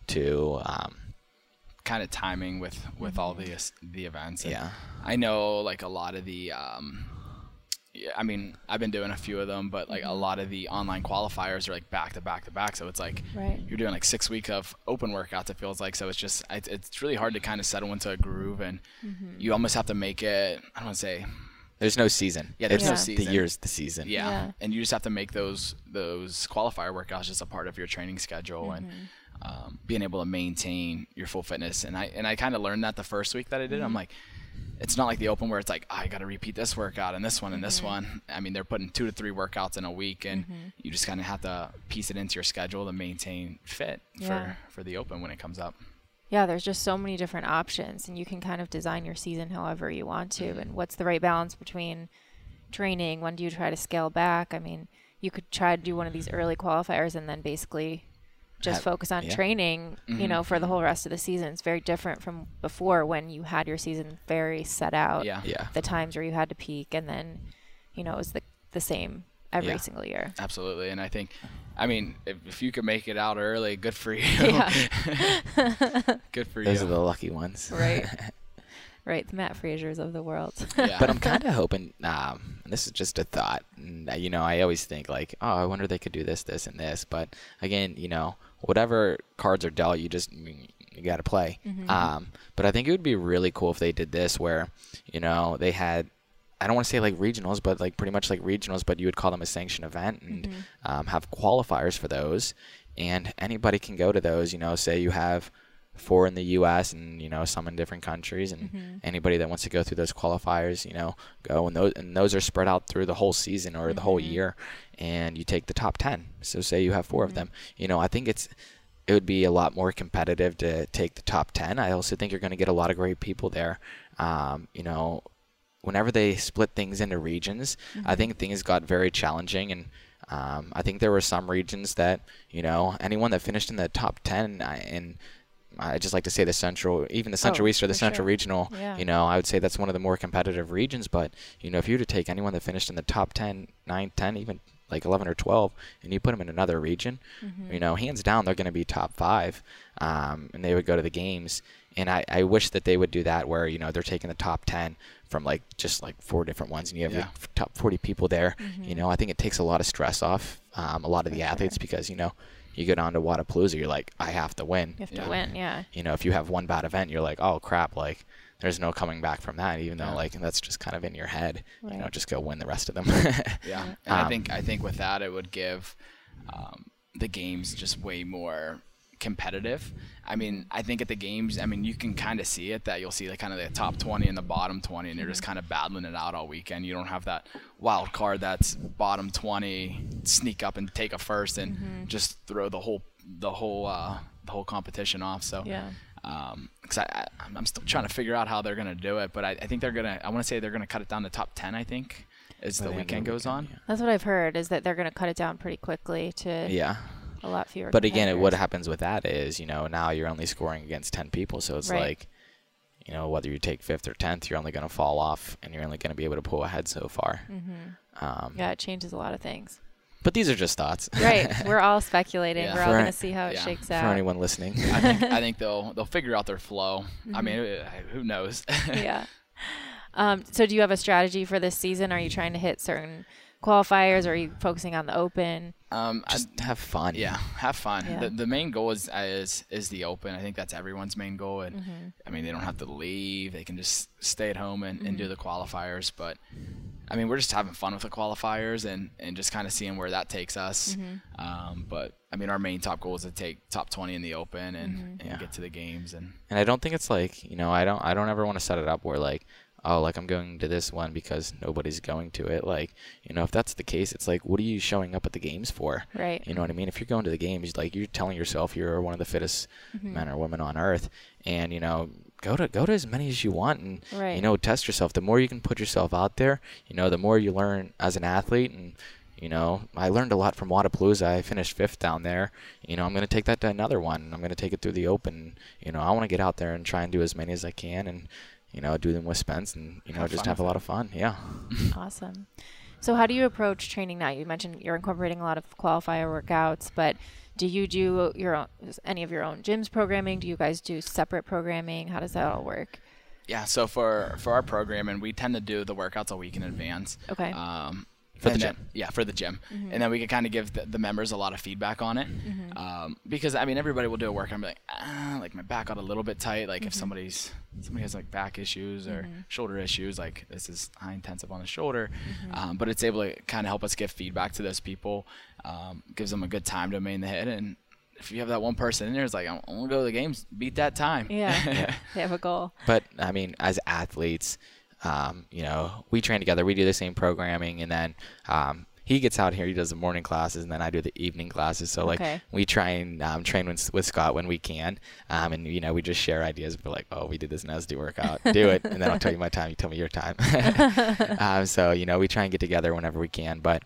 to um, kind of timing with, with all the the events. And yeah. I know, like, a lot of the um, – yeah, I mean, I've been doing a few of them, but like a lot of the online qualifiers are like back to back to back. So it's like right. you're doing like six weeks of open workouts, it feels like. So it's just, it's, it's really hard to kind of settle into a groove, and mm-hmm. you almost have to make it, I don't want to say. There's no season. Yeah, there's yeah. no season. The year's the season. Yeah. yeah. And you just have to make those, those qualifier workouts just a part of your training schedule mm-hmm. and um, being able to maintain your full fitness. And I, and I kind of learned that the first week that I did. Mm-hmm. I'm like, it's not like the open where it's like, oh, I got to repeat this workout and this one and this mm-hmm. one. I mean, they're putting two to three workouts in a week, and mm-hmm. you just kind of have to piece it into your schedule to maintain fit yeah. for, for the open when it comes up. Yeah, there's just so many different options, and you can kind of design your season however you want to. And what's the right balance between training? When do you try to scale back? I mean, you could try to do one of these early qualifiers and then basically just Have- focus on yeah. training, you Mhm. know, for the whole rest of the season. It's very different from before when you had your season very set out. Yeah. Yeah. The times where you had to peak, and then, you know, it was the, the same every Yeah. single year. Absolutely. And I think, I mean, if, if you can make it out early, good for you. Yeah. Good for Those you. are the lucky ones. Right. Right. The Matt Frasers of the world. Yeah. But I'm kind of hoping, um, and this is just a thought, and, uh, you know, I always think like, oh, I wonder if they could do this, this, and this. But again, you know, whatever cards are dealt, you just, you got to play. Mhm. Um, but I think it would be really cool if they did this where, you know, they had, I don't want to say like regionals, but like pretty much like regionals, but you would call them a sanctioned event and Mhm. um, have qualifiers for those. And anybody can go to those, you know, say you have four in the U S and, you know, some in different countries, and Mhm. anybody that wants to go through those qualifiers, you know, go, and those, and those are spread out through the whole season or the whole Mhm. year, and you take the top ten. So say you have four Mhm. of them, you know, I think it's, it would be a lot more competitive to take the top ten. I also think you're going to get a lot of great people there. Um, you know, whenever they split things into regions, I Mhm. think things got very challenging, and um, I think there were some regions that, you know, anyone that finished in the top ten, I, and I just like to say the Central, even the Central Oh, East or the for Central sure. Regional, Yeah. you know, I would say that's one of the more competitive regions. But, you know, if you were to take anyone that finished in the top ten, nine, ten, even like eleven or twelve, and you put them in another region, Mhm. you know, hands down, they're going to be top five, um, and they would go to the games. And I, I wish that they would do that where, you know, they're taking the top ten from like just like four different ones, and you have Yeah. your f- top forty people there. You Mhm. know, I think it takes a lot of stress off um, a lot of For the athletes sure. because, you know, you go down to Wadapalooza, you're like, I have to win. You have to Yeah. win, yeah. You know, if you have one bad event, you're like, oh crap, like there's no coming back from that, even Yeah. though like that's just kind of in your head. You know, Right. just go win the rest of them. Yeah, and I Um, think I think with that it would give um, the games just way more competitive. I mean, I think at the games, I mean, you can kind of see it that you'll see the kind of the top twenty and the bottom twenty, and you're just kind of battling it out all weekend. You don't have that wild card that's bottom twenty sneak up and take a first and Mhm. just throw the whole the whole uh, the whole competition off. So Yeah. um, cause I, I, I'm still trying to figure out how they're gonna do it, but I, I think they're gonna. I want to say they're gonna cut it down to top ten. I think as By the end of weekend goes on. That's what I've heard, is that they're going to cut it down pretty quickly to Yeah. yeah. a lot fewer But again, it, what competitors. happens with that is, you know, now you're only scoring against ten people, so it's Right. like, you know, whether you take fifth or tenth, you're only going to fall off, and you're only going to be able to pull ahead so far. Mhm. Um, Yeah, it changes a lot of things. But these are just thoughts. Right. We're all speculating. Yeah. We're all For- going to see how it yeah, shakes For out. anyone listening. I think I think they'll they'll figure out their flow. I Mhm. mean, uh, who knows? Yeah. Um, so do you have a strategy for this season? Are you trying to hit certain qualifiers, or are you focusing on the open? um, I- Just have fun. yeah, have fun. Yeah. The the main goal is is is the open. I think that's everyone's main goal. And Mhm. I mean, they don't have to leave. They can just stay at home and, and do Mhm. the qualifiers. But I mean, we're just having fun with the qualifiers and, and just kind of seeing where that takes us. Mhm. Um, but I mean, our main top goal is to take top twenty in the open and, Mhm. and Yeah. get to the games. And And I don't think it's like, you know, I don't I don't ever want to set it up where like, oh, like I'm going to this one because nobody's going to it. Like, you know, if that's the case, it's like, what are you showing up at the games for? Right. You know what I mean? If you're going to the games, like you're telling yourself you're one of the fittest Mhm. men or women on earth, and you know, go to go to as many as you want, and Right. you know, test yourself. The more you can put yourself out there, you know, the more you learn as an athlete. And you know, I learned a lot from Wadapalooza. I finished fifth down there. You know, I'm going to take that to another one. I'm going to take it through the open. You know, I want to get out there and try and do as many as I can, and you know, do them with Spence, and you know, Have just fun have a with lot it. of fun. Yeah. Awesome. So how do you approach training now? You mentioned you're incorporating a lot of qualifier workouts, but do you do your own, any of your own gyms programming? Do you guys do separate programming? How does that all work? yeah, so for for our programming, we tend to do the workouts a week in advance. Okay. Um, For the and gym. then- yeah, for the gym. Mhm. And then we can kind of give the, the members a lot of feedback on it. Mhm. Um, because, I mean, everybody will do a workout and be like, ah, like my back got a little bit tight. Like if Mhm. somebody's, somebody has like back issues or Mhm. shoulder issues, like this is high intensive on the shoulder. Mhm. Um, but it's able to kind of help us give feedback to those people. Um, gives them a good time to main the hit. And if you have that one person in there, it's like, I'm going to go to the games, beat that time. Yeah. They have a goal. But I mean, as athletes, um, you know, we train together. We do the same programming, and then, um, he gets out here, he does the morning classes, and then I do the evening classes. So Okay. like we try and um, train with, with Scott when we can, um, and you know we just share ideas. We're like, oh, we did this N E S D workout, do it, and then I'll tell you my time, you tell me your time. um, so you know we try and get together whenever we can, but.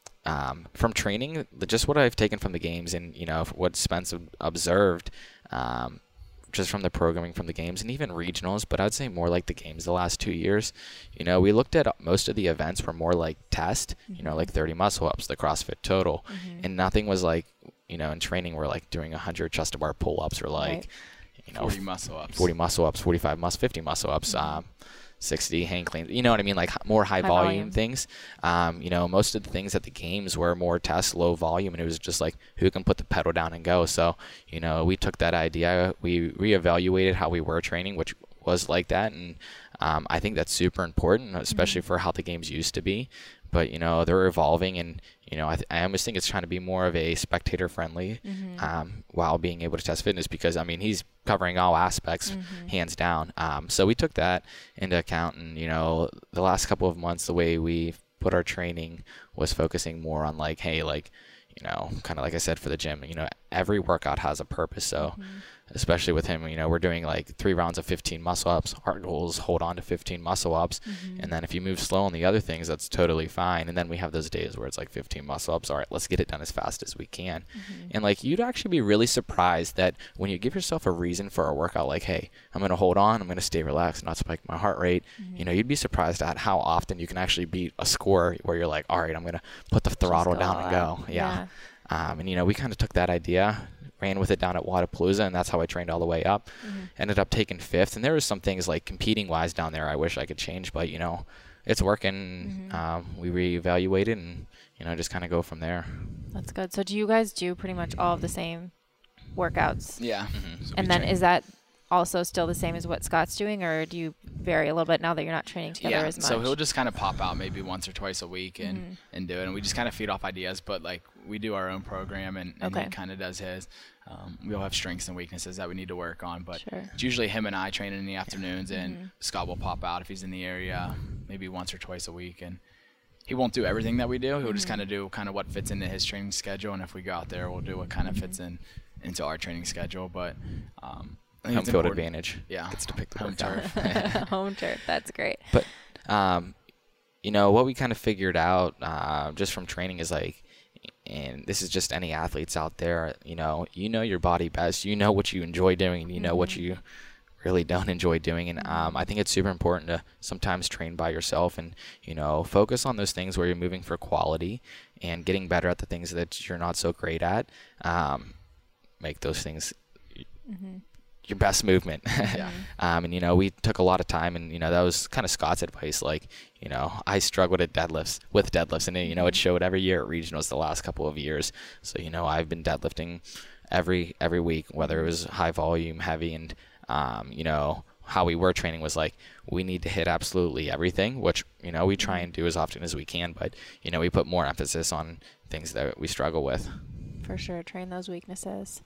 Um, from training, the, just what I've taken from the games and, you know, what Spence observed, um, just from the programming from the games and even regionals, but I'd say more like the games the last two years. You know, we looked at most of the events were more like test, mm-hmm. you know, like thirty muscle ups, the CrossFit total, mm-hmm. and nothing was like, you know, in training we're like doing one hundred chest to bar pull ups or like, right. you know, forty muscle ups, forty muscle ups, forty-five muscle, fifty muscle ups, mm-hmm. um, sixty hang cleans, you know what I mean? Like more high, high volume, volume things. Um, you know, most of the things at the games were more test, low volume, and it was just like who can put the pedal down and go. So, you know, we took that idea, we reevaluated how we were training, which was like that, and um, I think that's super important, especially mm-hmm. for how the games used to be. But, you know, they're evolving, and, you know, I, th- I almost think it's trying to be more of a spectator-friendly mm-hmm. um, while being able to test fitness because, I mean, he's covering all aspects, mm-hmm. hands down. Um, so we took that into account, and, you know, the last couple of months, the way we put our training was focusing more on, like, hey, like, you know, kind of like I said for the gym, you know, every workout has a purpose. So mm-hmm. especially with him, you know, we're doing like three rounds of fifteen muscle ups. Our goal is hold on to fifteen muscle ups. Mm-hmm. And then if you move slow on the other things, that's totally fine. And then we have those days where it's like fifteen muscle ups. All right, let's get it done as fast as we can. Mm-hmm. And like, you'd actually be really surprised that when you give yourself a reason for a workout, like, hey, I'm going to hold on, I'm going to stay relaxed, not spike my heart rate. Mm-hmm. You know, you'd be surprised at how often you can actually beat a score where you're like, all right, I'm going to put the throttle down and go. Yeah. yeah. Um, and, you know, we kind of took that idea, ran with it down at Wodapalooza, and that's how I trained all the way up. Mm-hmm. Ended up taking fifth. And there was some things like competing-wise down there I wish I could change, but, you know, it's working. Mm-hmm. Um, we reevaluated and, you know, just kind of go from there. That's good. So do you guys do pretty much all of the same workouts? Yeah. Mm-hmm. So and then train. Is that also still the same as what Scott's doing, or do you vary a little bit now that you're not training together yeah, as much? So he'll just kind of pop out maybe once or twice a week and, mm-hmm. and do it. And we just kind of feed off ideas, but like we do our own program and, and okay. he kind of does his. Um, we all have strengths and weaknesses that we need to work on, but sure. it's usually him and I training in the afternoons, and mm-hmm. Scott will pop out if he's in the area maybe once or twice a week. And he won't do everything that we do. He'll mm-hmm. just kind of do kind of what fits into his training schedule. And if we go out there, we'll do what kind of mm-hmm. fits in into our training schedule. But, um, home field advantage. Yeah. Gets to pick the home turf. Home turf. That's great. But, um, you know, what we kind of figured out uh, just from training is like, and this is just any athletes out there, you know, you know your body best. You know what you enjoy doing, and you know mm-hmm. what you really don't enjoy doing. And um, I think it's super important to sometimes train by yourself and, you know, focus on those things where you're moving for quality and getting better at the things that you're not so great at. Um, make those things mm-hmm. your best movement. Yeah. um, and, you know, we took a lot of time, and, you know, that was kind of Scott's advice. Like, you know, I struggled at deadlifts with deadlifts, and, it, you know, it showed every year at regionals the last couple of years. So, you know, I've been deadlifting every, every week, whether it was high volume, heavy, and, um, you know, how we were training was like, we need to hit absolutely everything, which, you know, we try and do as often as we can, but, you know, we put more emphasis on things that we struggle with. For sure. Train those weaknesses.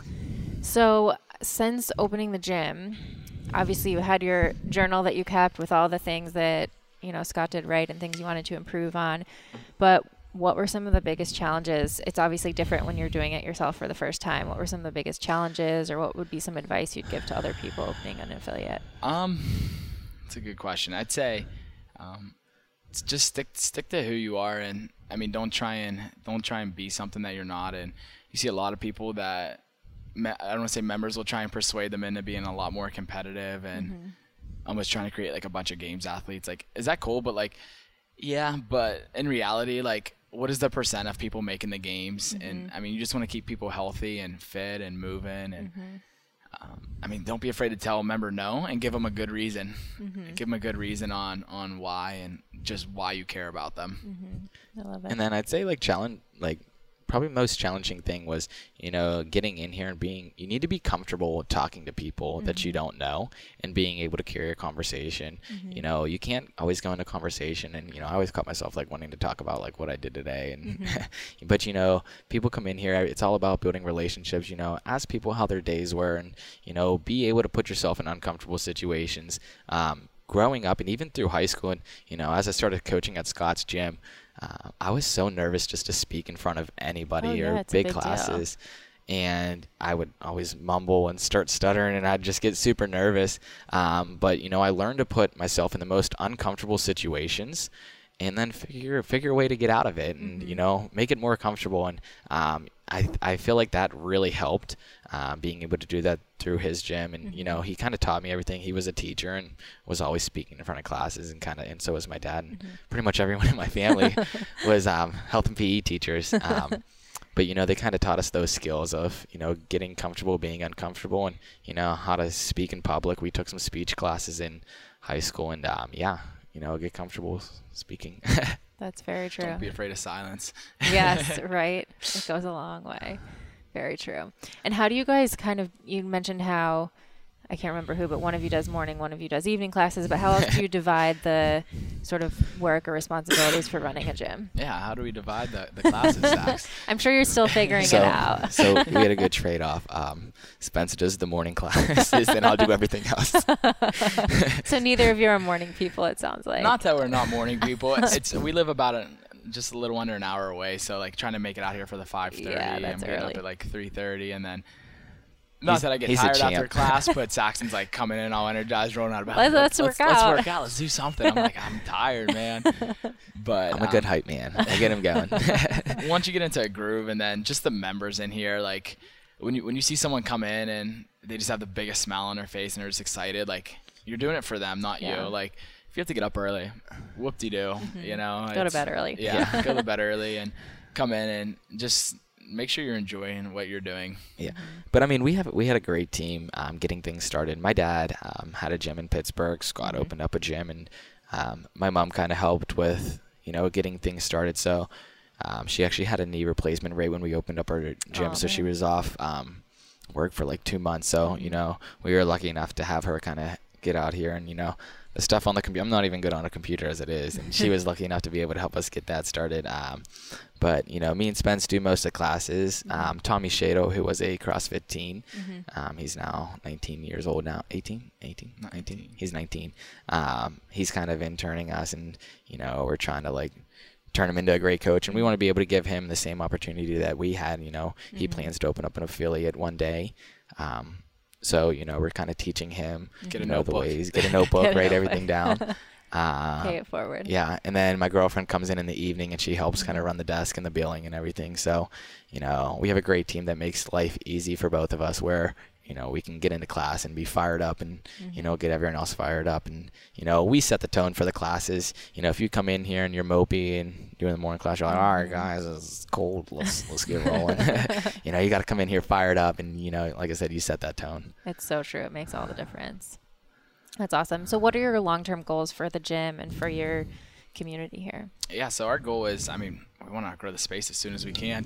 Mm. So since opening the gym, obviously you had your journal that you kept with all the things that, you know, Scott did right and things you wanted to improve on. But what were some of the biggest challenges? It's obviously different when you're doing it yourself for the first time. What were some of the biggest challenges, or what would be some advice you'd give to other people opening an affiliate? Um, that's a good question. I'd say, um, just stick stick to who you are, and I mean, don't try and don't try and be something that you're not. And you see a lot of people that me, I don't want to say members will try and persuade them into being a lot more competitive and mm-hmm. almost trying to create like a bunch of games athletes. Like, is that cool? But like, yeah, but in reality, like, what is the percent of people making the games? Mm-hmm. And I mean, you just want to keep people healthy and fit and moving. And mm-hmm. um, I mean, don't be afraid to tell a member no and give them a good reason. Mm-hmm. Give them a good reason on, on why and just why you care about them. Mm-hmm. I love it. And then I'd say like challenge, like probably most challenging thing was, you know, getting in here and being, you need to be comfortable with talking to people mm-hmm. that you don't know and being able to carry a conversation. Mm-hmm. You know, you can't always go into conversation, and, you know, I always caught myself like wanting to talk about like what I did today. And, mm-hmm. but, you know, people come in here, it's all about building relationships, you know, ask people how their days were, and, you know, be able to put yourself in uncomfortable situations. Um, growing up and even through high school, and, you know, as I started coaching at Scott's gym, uh, I was so nervous just to speak in front of anybody Oh, yeah, or it's a big big deal. classes. And I would always mumble and start stuttering, and I'd just get super nervous. Um, but, you know, I learned to put myself in the most uncomfortable situations and then figure figure a way to get out of it and, Mm-hmm. you know, make it more comfortable. And um, I, I feel like that really helped, uh, being able to do that through his gym. And, you know, he kind of taught me everything. He was a teacher and was always speaking in front of classes, and kind of, and so was my dad. And pretty much everyone in my family was um, health and P E teachers. Um, But, you know, they kind of taught us those skills of, you know, getting comfortable, being uncomfortable, and, you know, how to speak in public. We took some speech classes in high school, and, um, yeah, you know, get comfortable speaking. That's very true. Don't be afraid of silence. Yes, right. It goes a long way. Very true. And how do you guys kind of, you mentioned how, I can't remember who, but one of you does morning, one of you does evening classes, but how else do you divide the sort of work or responsibilities for running a gym? Yeah, how do we divide the, the classes, Zach? I'm sure you're still figuring so, it out. so we had a good trade-off. Um, Spence does the morning classes, and I'll do everything else. So neither of you are morning people, it sounds like. Not that we're not morning people. It's we live about a, just a little under an hour away, so like trying to make it out here for the five thirty. Yeah, that's I'm getting early. up at like three thirty, and then not He's- that I get he's a tired after champ. class, but Saxon's like coming in all energized, rolling out of bed. Let's- let's work Let's out. work out. Let's do something. I'm like, I'm tired, man. But I'm a good um, hype man. I get him going. once you get into a groove, and then just the members in here, like when you when you see someone come in and they just have the biggest smile on their face and they're just excited, like you're doing it for them, not Yeah. you. Like if you have to get up early, whoop-de-doo, you know. Go to it's- bed early. Yeah, go to bed early and come in and just make sure you're enjoying what you're doing. Yeah, but I mean, we have we had a great team um, getting things started. My dad um, had a gym in Pittsburgh. Scott Mhm. opened up a gym, and um, my mom kind of helped with, you know, getting things started. So um, she actually had a knee replacement right when we opened up our gym, Oh, so she man. was off um, work for like two months. So you know, we were lucky enough to have her kind of get out here, and you know, the stuff on the computer. I'm not even good on a computer as it is, and she was lucky enough to be able to help us get that started. Um, But, you know, me and Spence do most of the classes. Um, Tommy Shado, who was a CrossFit teen, Mm-hmm. um, he's now nineteen years old now. eighteen? eighteen? nineteen? nineteen. He's nineteen. Um, he's kind of interning us, and, you know, we're trying to, like, turn him into a great coach. And we want to be able to give him the same opportunity that we had. You know, he Mhm. plans to open up an affiliate one day. Um, so, you know, we're kind of teaching him, Get a you know, the notebook. ways, get a notebook, Get a write notebook. everything down. Uh, Pay it forward. yeah, and then my girlfriend comes in in the evening, and she helps kind of Mhm. run the desk and the billing and everything. So, you know, we have a great team that makes life easy for both of us, where, you know, we can get into class and be fired up and, you know, get everyone else fired up. And, you know, we set the tone for the classes. You know, if you come in here and you're mopey and doing the morning class, you're like, all right, guys, it's cold. Let's, let's get rolling. You know, you got to come in here fired up. And, you know, like I said, you set that tone. It's so true. It makes all the difference. That's awesome. So what are your long-term goals for the gym and for your community here? Yeah, so our goal is, I mean, we want to outgrow the space as soon as we can.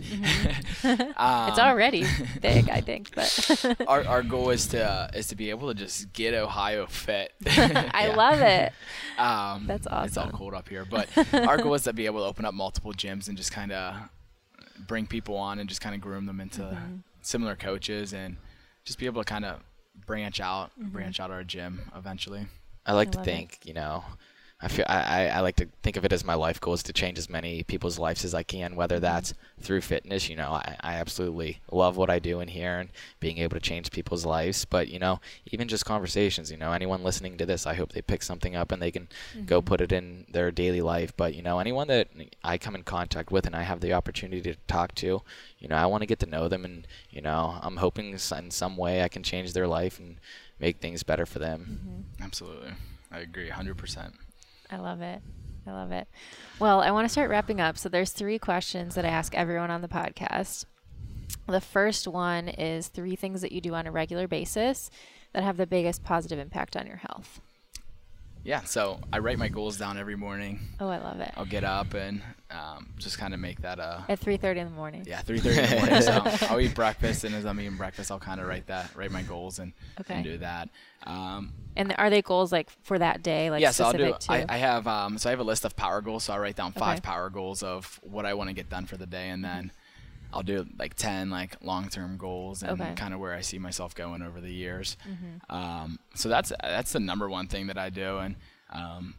It's Um, already big, I think, but our our goal is to uh, is to be able to just get Ohio fit. I Yeah. love it. Um, That's It's all awesome. cold up here, but our goal is to be able to open up multiple gyms and just kind of bring people on and just kind of groom them into Mm-hmm. similar coaches and just be able to kind of branch out, Mm-hmm. branch out our gym eventually. I like I to love it. think, you know, I feel I, I, I like to think of it as my life goal is to change as many people's lives as I can, whether Mm-hmm. that's through fitness. You know, I, I absolutely love what I do in here and being able to change people's lives. But, you know, even just conversations, you know, anyone listening to this, I hope they pick something up and they can go Mm-hmm. put it in their daily life. But, you know, anyone that I come in contact with and I have the opportunity to talk to, you know, I want to get to know them. And, you know, I'm hoping s- in some way I can change their life and make things better for them. Mm-hmm. Absolutely. I agree one hundred percent. I love it. I love it. Well, I want to start wrapping up. So there's three questions that I ask everyone on the podcast. The first one is three things that you do on a regular basis that have the biggest positive impact on your health. Yeah, so I write my goals down every morning. Oh, I love it. I'll get up and um, just kind of make that a At three thirty in the morning. yeah three thirty in the morning. So I'll eat breakfast, and as I'm eating breakfast, I'll kind of write that, write my goals, and, Okay. and do that. Um, And are they goals like for that day, like yeah, so I'll specific do. to? I, I have um, so I have a list of power goals. So I write down five Okay. power goals of what I want to get done for the day, and then I'll do like ten like long-term goals and Okay. kind of where I see myself going over the years. Mhm. Um, so that's that's the number one thing that I do, and um,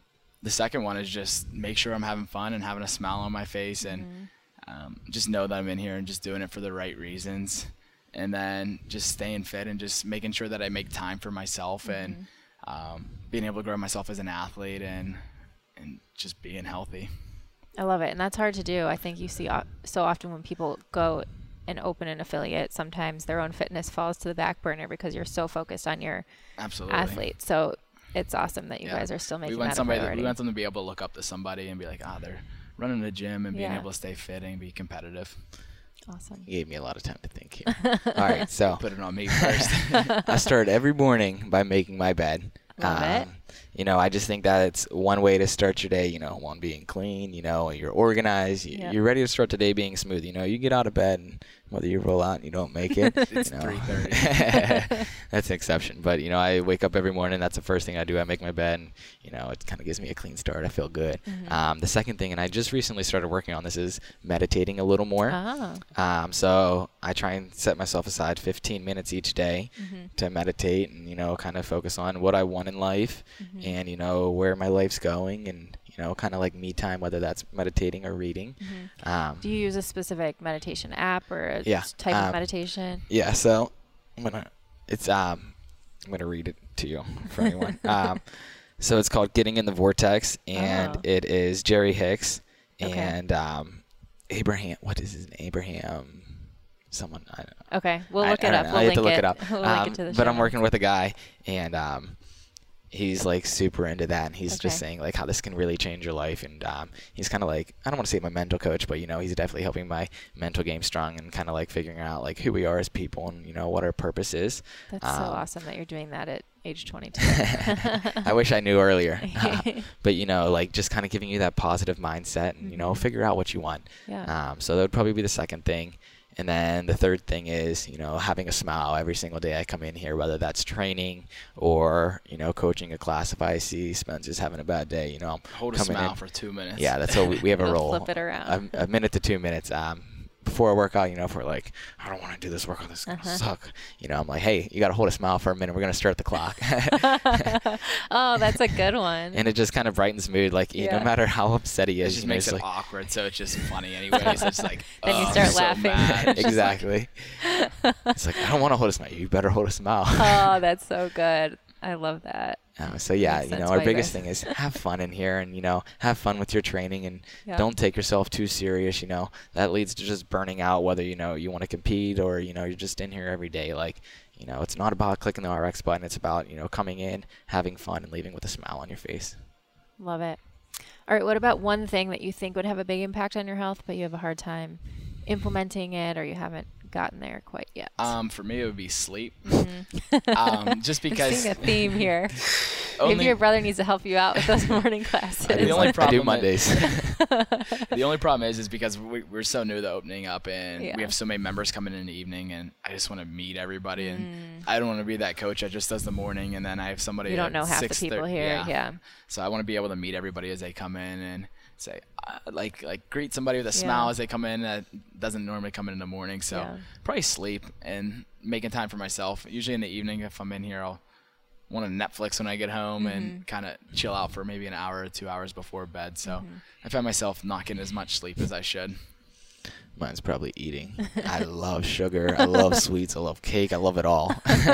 the second one is just make sure I'm having fun and having a smile on my face, and mm-hmm. um, just know that I'm in here and just doing it for the right reasons. And then just staying fit and just making sure that I make time for myself, mm-hmm. and um, being able to grow myself as an athlete, and and just being healthy. I love it. And that's hard to do. I think you see o- so often when people go and open an affiliate, sometimes their own fitness falls to the back burner because you're so focused on your Absolutely. athlete. So it's awesome that you yeah. guys are still making we want that somebody a priority. That, we want them to be able to look up to somebody and be like, ah, oh, they're running the gym and being yeah. able to stay fit and be competitive. Awesome. You gave me a lot of time to think here. All right, so put it on me first. I start every morning by making my bed. Love um, it. You know, I just think that it's one way to start your day. You know, one being clean. You know, you're organized. You, yep. You're ready to start the day being smooth. You know, you get out of bed, and whether you roll out and you don't make it, it's you know, three thirty. That's an exception. But you know, I wake up every morning. That's the first thing I do. I make my bed, and you know, it kind of gives me a clean start. I feel good. Mm-hmm. Um, the second thing, and I just recently started working on this, is meditating a little more. Oh. Um, so I try and set myself aside fifteen minutes each day mm-hmm. to meditate and, you know, kind of focus on what I want in life, mm-hmm. and, you know, where my life's going, and, you know, kind of like me time, whether that's meditating or reading. Mm-hmm. Um, do you use a specific meditation app or a yeah, type um, of meditation? Yeah. So I'm going to, it's, um, I'm going to read it to you for anyone. um, so it's called Getting in the Vortex, and oh. it is Jerry Hicks okay. and, um, Abraham, what is his name? Abraham, someone, I don't know. Okay, we'll look I, it I up. know. We'll I have link to look it. it up. We'll um, link it to the but show I'm working notes. with a guy, and um, he's like super into that, and he's Okay. just saying like how this can really change your life, and um, he's kind of like, I don't want to say my mental coach, but you know, he's definitely helping my mental game strong, and kind of like figuring out like who we are as people, and you know what our purpose is. That's um, so awesome that you're doing that at age twenty-two. I wish I knew earlier, uh, but you know, like just kind of giving you that positive mindset, and you know, Mm-hmm. figure out what you want. Yeah. Um, so that would probably be the second thing. And then the third thing is, you know, having a smile every single day I come in here, whether that's training or, you know, coaching a class. If I see Spencer's having a bad day, you know, I'm Hold a coming smile in. for two minutes. Yeah, that's what we, we have a You'll roll. flip it around. A, a minute to two minutes. Um, before a workout, you know, if we're like, I don't want to do this workout, this is going to Uh-huh. suck. You know, I'm like, hey, you got to hold a smile for a minute. We're going to start the clock. Oh, that's a good one. And it just kind of brightens mood. Like, Yeah. no matter how upset he It is, just you know, makes it's it like, awkward, so it's just funny anyways. It's like, Then you oh, start I'm so laughing. mad. exactly. It's like, I don't want to hold a smile. You better hold a smile. Oh, that's so good. I love that. Uh, so yeah, Makes you know, sense our why you biggest guys- thing is have fun in here, and you know, have fun with your training, and Yeah. don't take yourself too serious. You know, that leads to just burning out. Whether you know you want to compete or you know you're just in here every day. Like, you know, it's not about clicking the R X button. It's about you know coming in, having fun, and leaving with a smile on your face. Love it. All right, what about one thing that you think would have a big impact on your health, but you have a hard time implementing it, or you haven't gotten there quite yet? Um, for me, it would be sleep. Mhm. um, just I'm because seeing a theme here. only, Maybe your brother needs to help you out with those morning classes. The only I do problem Mondays. the only problem is, is because we, we're so new to opening up, and Yeah. we have so many members coming in the evening, and I just want to meet everybody, and Mm. I don't want to be that coach that just does the morning, and then I have somebody. You don't at know half the six people thirty here. Yeah. Yeah. So I want to be able to meet everybody as they come in and say, uh, like, like greet somebody with a smile Yeah. as they come in that doesn't normally come in in the morning. So Yeah. probably sleep and making time for myself. Usually in the evening, if I'm in here, I'll want to Netflix when I get home Mm-hmm. and kind of chill out for maybe an hour or two hours before bed. So Mm-hmm. I find myself not getting as much sleep as I should. Mine's probably eating. I love sugar. I love sweets. I love cake. I love it all.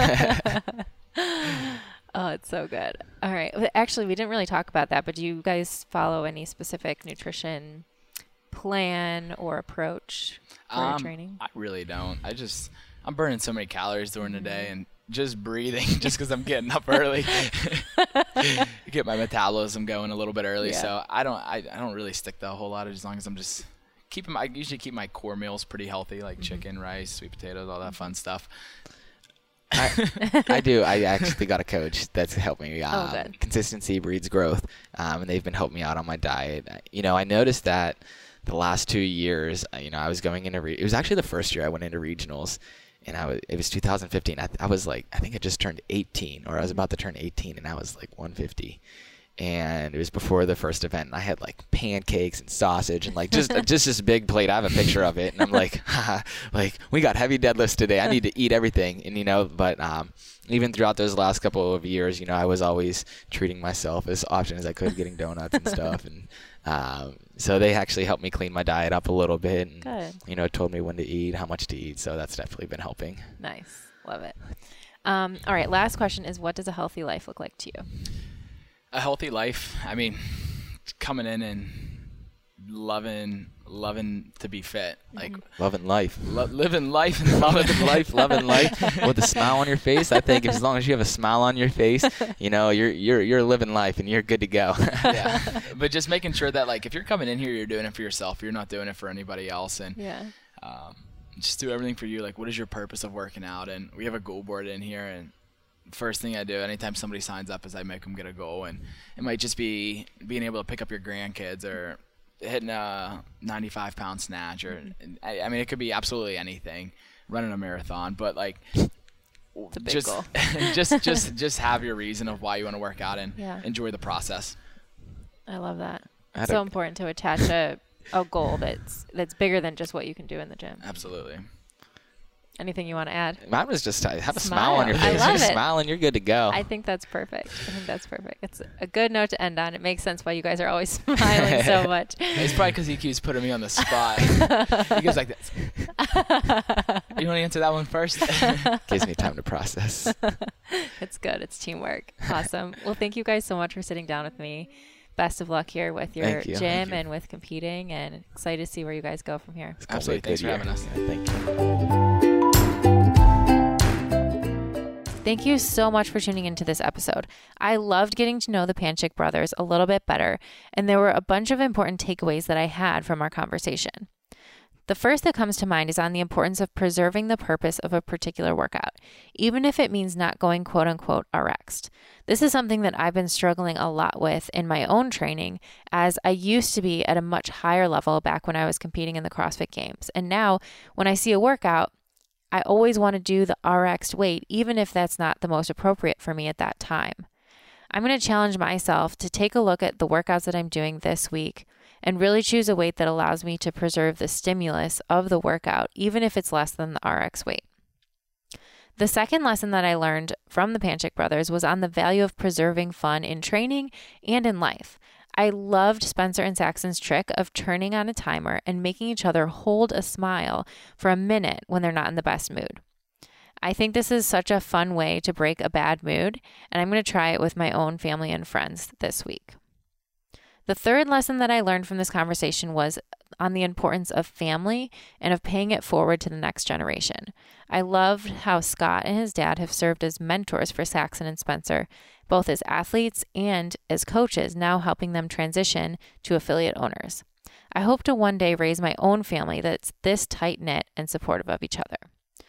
Oh, it's so good. All right. Well, actually, we didn't really talk about that, but do you guys follow any specific nutrition plan or approach for your Um, training? I really don't. I just, I'm burning so many calories during the day Mm-hmm. and just breathing just because I'm getting up early. Get my metabolism going a little bit early. Yeah. So I don't, I, I don't really stick to a whole lot of, as long as I'm just keeping my, I usually keep my core meals pretty healthy, like Mm-hmm. chicken, rice, sweet potatoes, all that fun stuff. I, I do. I actually got a coach that's helped me. Um, Oh, good. Consistency breeds growth, um, and they've been helping me out on my diet. I- You know, I noticed that the last two years, uh, you know, I was going into. Re- it was actually the first year I went into regionals, and I was. It was two thousand fifteen. I, th- I was like, I think I just turned eighteen, or I was about to turn eighteen, and I was like one fifty. and it was before the first event. And I had like pancakes and sausage and like just just this big plate. I have a picture of it, and I'm like, haha, like we got heavy deadlifts today. I need to eat everything, and you know, but um, even throughout those last couple of years, you know, I was always treating myself as often as I could, getting donuts and stuff, and um, so they actually helped me clean my diet up a little bit, and Good. you know, told me when to eat, how much to eat. So that's definitely been helping. Nice. Love it. Um, all right. Last question is, what does a healthy life look like to you? A healthy life. I mean, coming in and loving, loving to be fit, like Loving life. lo- living life and loving Loving life, loving life, with a smile on your face. I think as long as you have a smile on your face, you know, you're you're you're living life and you're good to go. Yeah. But just making sure that, like, if you're coming in here, you're doing it for yourself. You're not doing it for anybody else. And Yeah. um, just do everything for you. Like, what is your purpose of working out? And we have a goal board in here, and first thing I do anytime somebody signs up is I make them get a goal, and it might just be being able to pick up your grandkids or hitting a ninety-five pound snatch, or I, I mean, it could be absolutely anything, running a marathon, but like It's a big just goal. just just just have your reason of why you want to work out, and Yeah. enjoy the process. I love that. I It's had so a- important to attach a, a goal that's that's bigger than just what you can do in the gym. Absolutely. Anything you want to add? Mine was just uh, have a smile, on your Smile. I face. love You're it. smiling, you're good to go. I think that's perfect. I think that's perfect. It's a good note to end on. It makes sense why you guys are always smiling so much. It's probably because he keeps putting me on the spot. He goes like this. You want to answer that one first? Gives me time to process. It's good. It's teamwork. Awesome. Well, thank you guys so much for sitting down with me. Best of luck here with your Thank you. gym Thank you. and with competing, and excited to see where you guys go from here. It's gonna be a Absolutely. Thanks good for year. having us. Yeah, thank you. Thank you so much for tuning into this episode. I loved getting to know the Panchik brothers a little bit better, and there were a bunch of important takeaways that I had from our conversation. The first that comes to mind is on the importance of preserving the purpose of a particular workout, even if it means not going quote unquote R X'd. This is something that I've been struggling a lot with in my own training, as I used to be at a much higher level back when I was competing in the CrossFit Games. And now when I see a workout, I always want to do the R X'd weight, even if that's not the most appropriate for me at that time. I'm going to challenge myself to take a look at the workouts that I'm doing this week and really choose a weight that allows me to preserve the stimulus of the workout, even if it's less than the R X weight. The second lesson that I learned from the Panchik brothers was on the value of preserving fun in training and in life. I loved Spencer and Saxon's trick of turning on a timer and making each other hold a smile for a minute when they're not in the best mood. I think this is such a fun way to break a bad mood, and I'm going to try it with my own family and friends this week. The third lesson that I learned from this conversation was on the importance of family and of paying it forward to the next generation. I loved how Scott and his dad have served as mentors for Saxon and Spencer, both as athletes and as coaches, now helping them transition to affiliate owners. I hope to one day raise my own family that's this tight-knit and supportive of each other.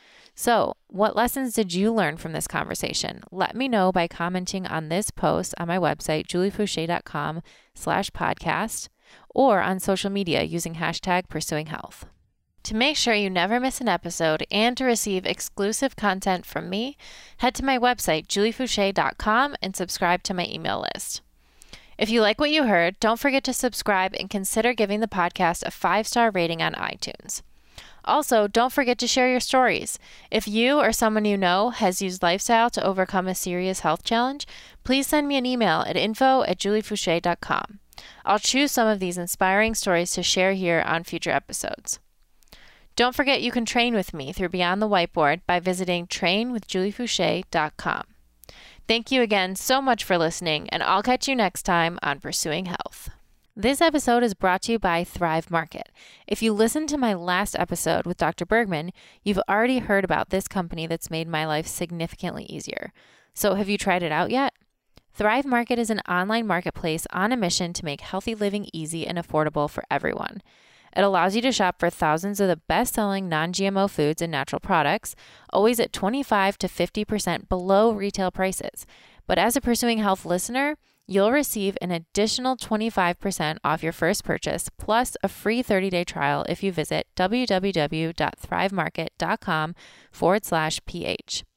So, what lessons did you learn from this conversation? Let me know by commenting on this post on my website, juliefoucher.com slash podcast, or on social media using hashtag pursuing health. To make sure you never miss an episode and to receive exclusive content from me, head to my website, julie foucher dot com, and subscribe to my email list. If you like what you heard, don't forget to subscribe and consider giving the podcast a five-star rating on iTunes. Also, don't forget to share your stories. If you or someone you know has used lifestyle to overcome a serious health challenge, please send me an email at info at julie foucher dot com. I'll choose some of these inspiring stories to share here on future episodes. Don't forget you can train with me through Beyond the Whiteboard by visiting train with julie foucher dot com. Thank you again so much for listening, and I'll catch you next time on Pursuing Health. This episode is brought to you by Thrive Market. If you listened to my last episode with Doctor Bergman, you've already heard about this company that's made my life significantly easier. So have you tried it out yet? Thrive Market is an online marketplace on a mission to make healthy living easy and affordable for everyone. It allows you to shop for thousands of the best-selling non-G M O foods and natural products, always at twenty-five to fifty percent below retail prices. But as a Pursuing Health listener, you'll receive an additional twenty-five percent off your first purchase, plus a free thirty-day trial if you visit www.thrivemarket.com forward slash ph.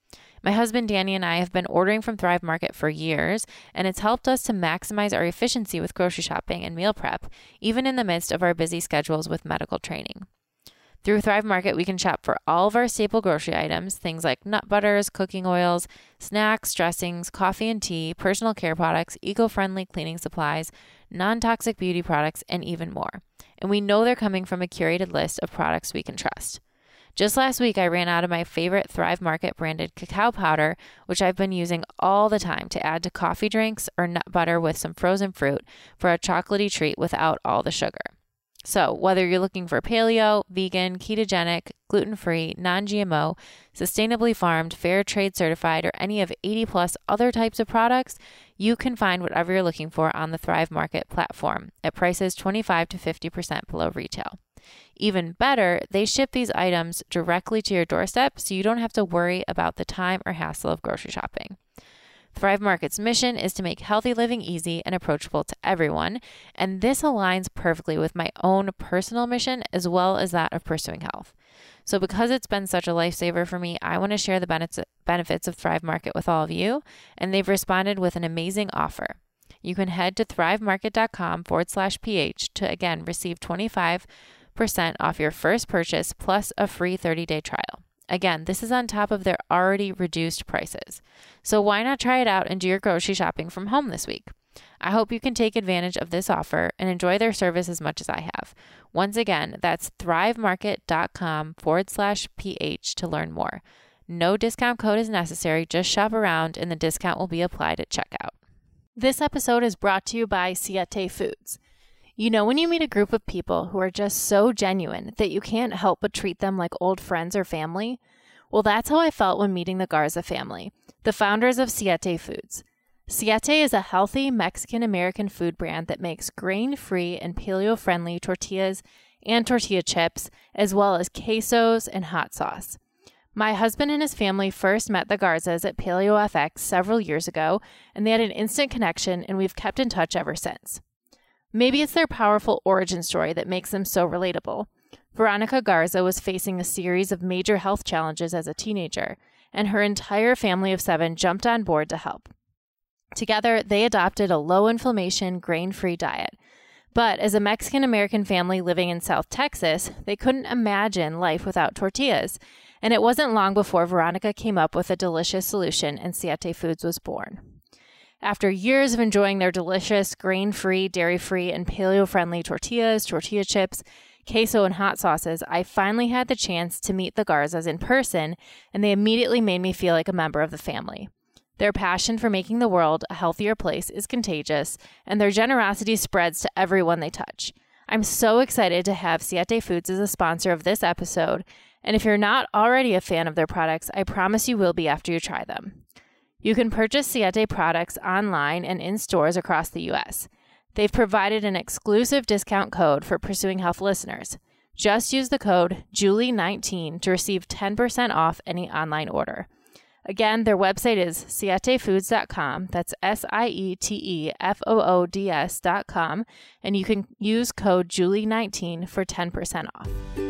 My husband Danny and I have been ordering from Thrive Market for years, and it's helped us to maximize our efficiency with grocery shopping and meal prep, even in the midst of our busy schedules with medical training. Through Thrive Market, we can shop for all of our staple grocery items, things like nut butters, cooking oils, snacks, dressings, coffee and tea, personal care products, eco-friendly cleaning supplies, non-toxic beauty products, and even more. And we know they're coming from a curated list of products we can trust. Just last week, I ran out of my favorite Thrive Market branded cacao powder, which I've been using all the time to add to coffee drinks or nut butter with some frozen fruit for a chocolatey treat without all the sugar. So whether you're looking for paleo, vegan, ketogenic, gluten-free, non-G M O, sustainably farmed, fair trade certified, or any of eighty plus other types of products, you can find whatever you're looking for on the Thrive Market platform at prices twenty-five to fifty percent below retail. Even better, they ship these items directly to your doorstep so you don't have to worry about the time or hassle of grocery shopping. Thrive Market's mission is to make healthy living easy and approachable to everyone, and this aligns perfectly with my own personal mission as well as that of pursuing health. So because it's been such a lifesaver for me, I want to share the benefits of Thrive Market with all of you, and they've responded with an amazing offer. You can head to thrivemarket.com forward slash ph to again receive twenty-five percent off your first purchase plus a free thirty-day trial. Again, this is on top of their already reduced prices. So why not try it out and do your grocery shopping from home this week? I hope you can take advantage of this offer and enjoy their service as much as I have. Once again, that's thrivemarket.com forward slash ph to learn more. No discount code is necessary. Just shop around and the discount will be applied at checkout. This episode is brought to you by Siete Foods. You know when you meet a group of people who are just so genuine that you can't help but treat them like old friends or family? Well, that's how I felt when meeting the Garza family, the founders of Siete Foods. Siete is a healthy Mexican-American food brand that makes grain-free and paleo-friendly tortillas and tortilla chips, as well as quesos and hot sauce. My husband and his family first met the Garzas at Paleo F X several years ago, and they had an instant connection, and we've kept in touch ever since. Maybe it's their powerful origin story that makes them so relatable. Veronica Garza was facing a series of major health challenges as a teenager, and her entire family of seven jumped on board to help. Together, they adopted a low-inflammation, grain-free diet. But as a Mexican-American family living in South Texas, they couldn't imagine life without tortillas, and it wasn't long before Veronica came up with a delicious solution and Siete Foods was born. After years of enjoying their delicious, grain-free, dairy-free, and paleo-friendly tortillas, tortilla chips, queso, and hot sauces, I finally had the chance to meet the Garzas in person, and they immediately made me feel like a member of the family. Their passion for making the world a healthier place is contagious, and their generosity spreads to everyone they touch. I'm so excited to have Siete Foods as a sponsor of this episode, and if you're not already a fan of their products, I promise you will be after you try them. You can purchase Siete products online and in stores across the U S. They've provided an exclusive discount code for Pursuing Health listeners. Just use the code Julie nineteen to receive ten percent off any online order. Again, their website is siete foods dot com. That's S I E T E F O O D S dot com. And you can use code Julie nineteen for ten percent off.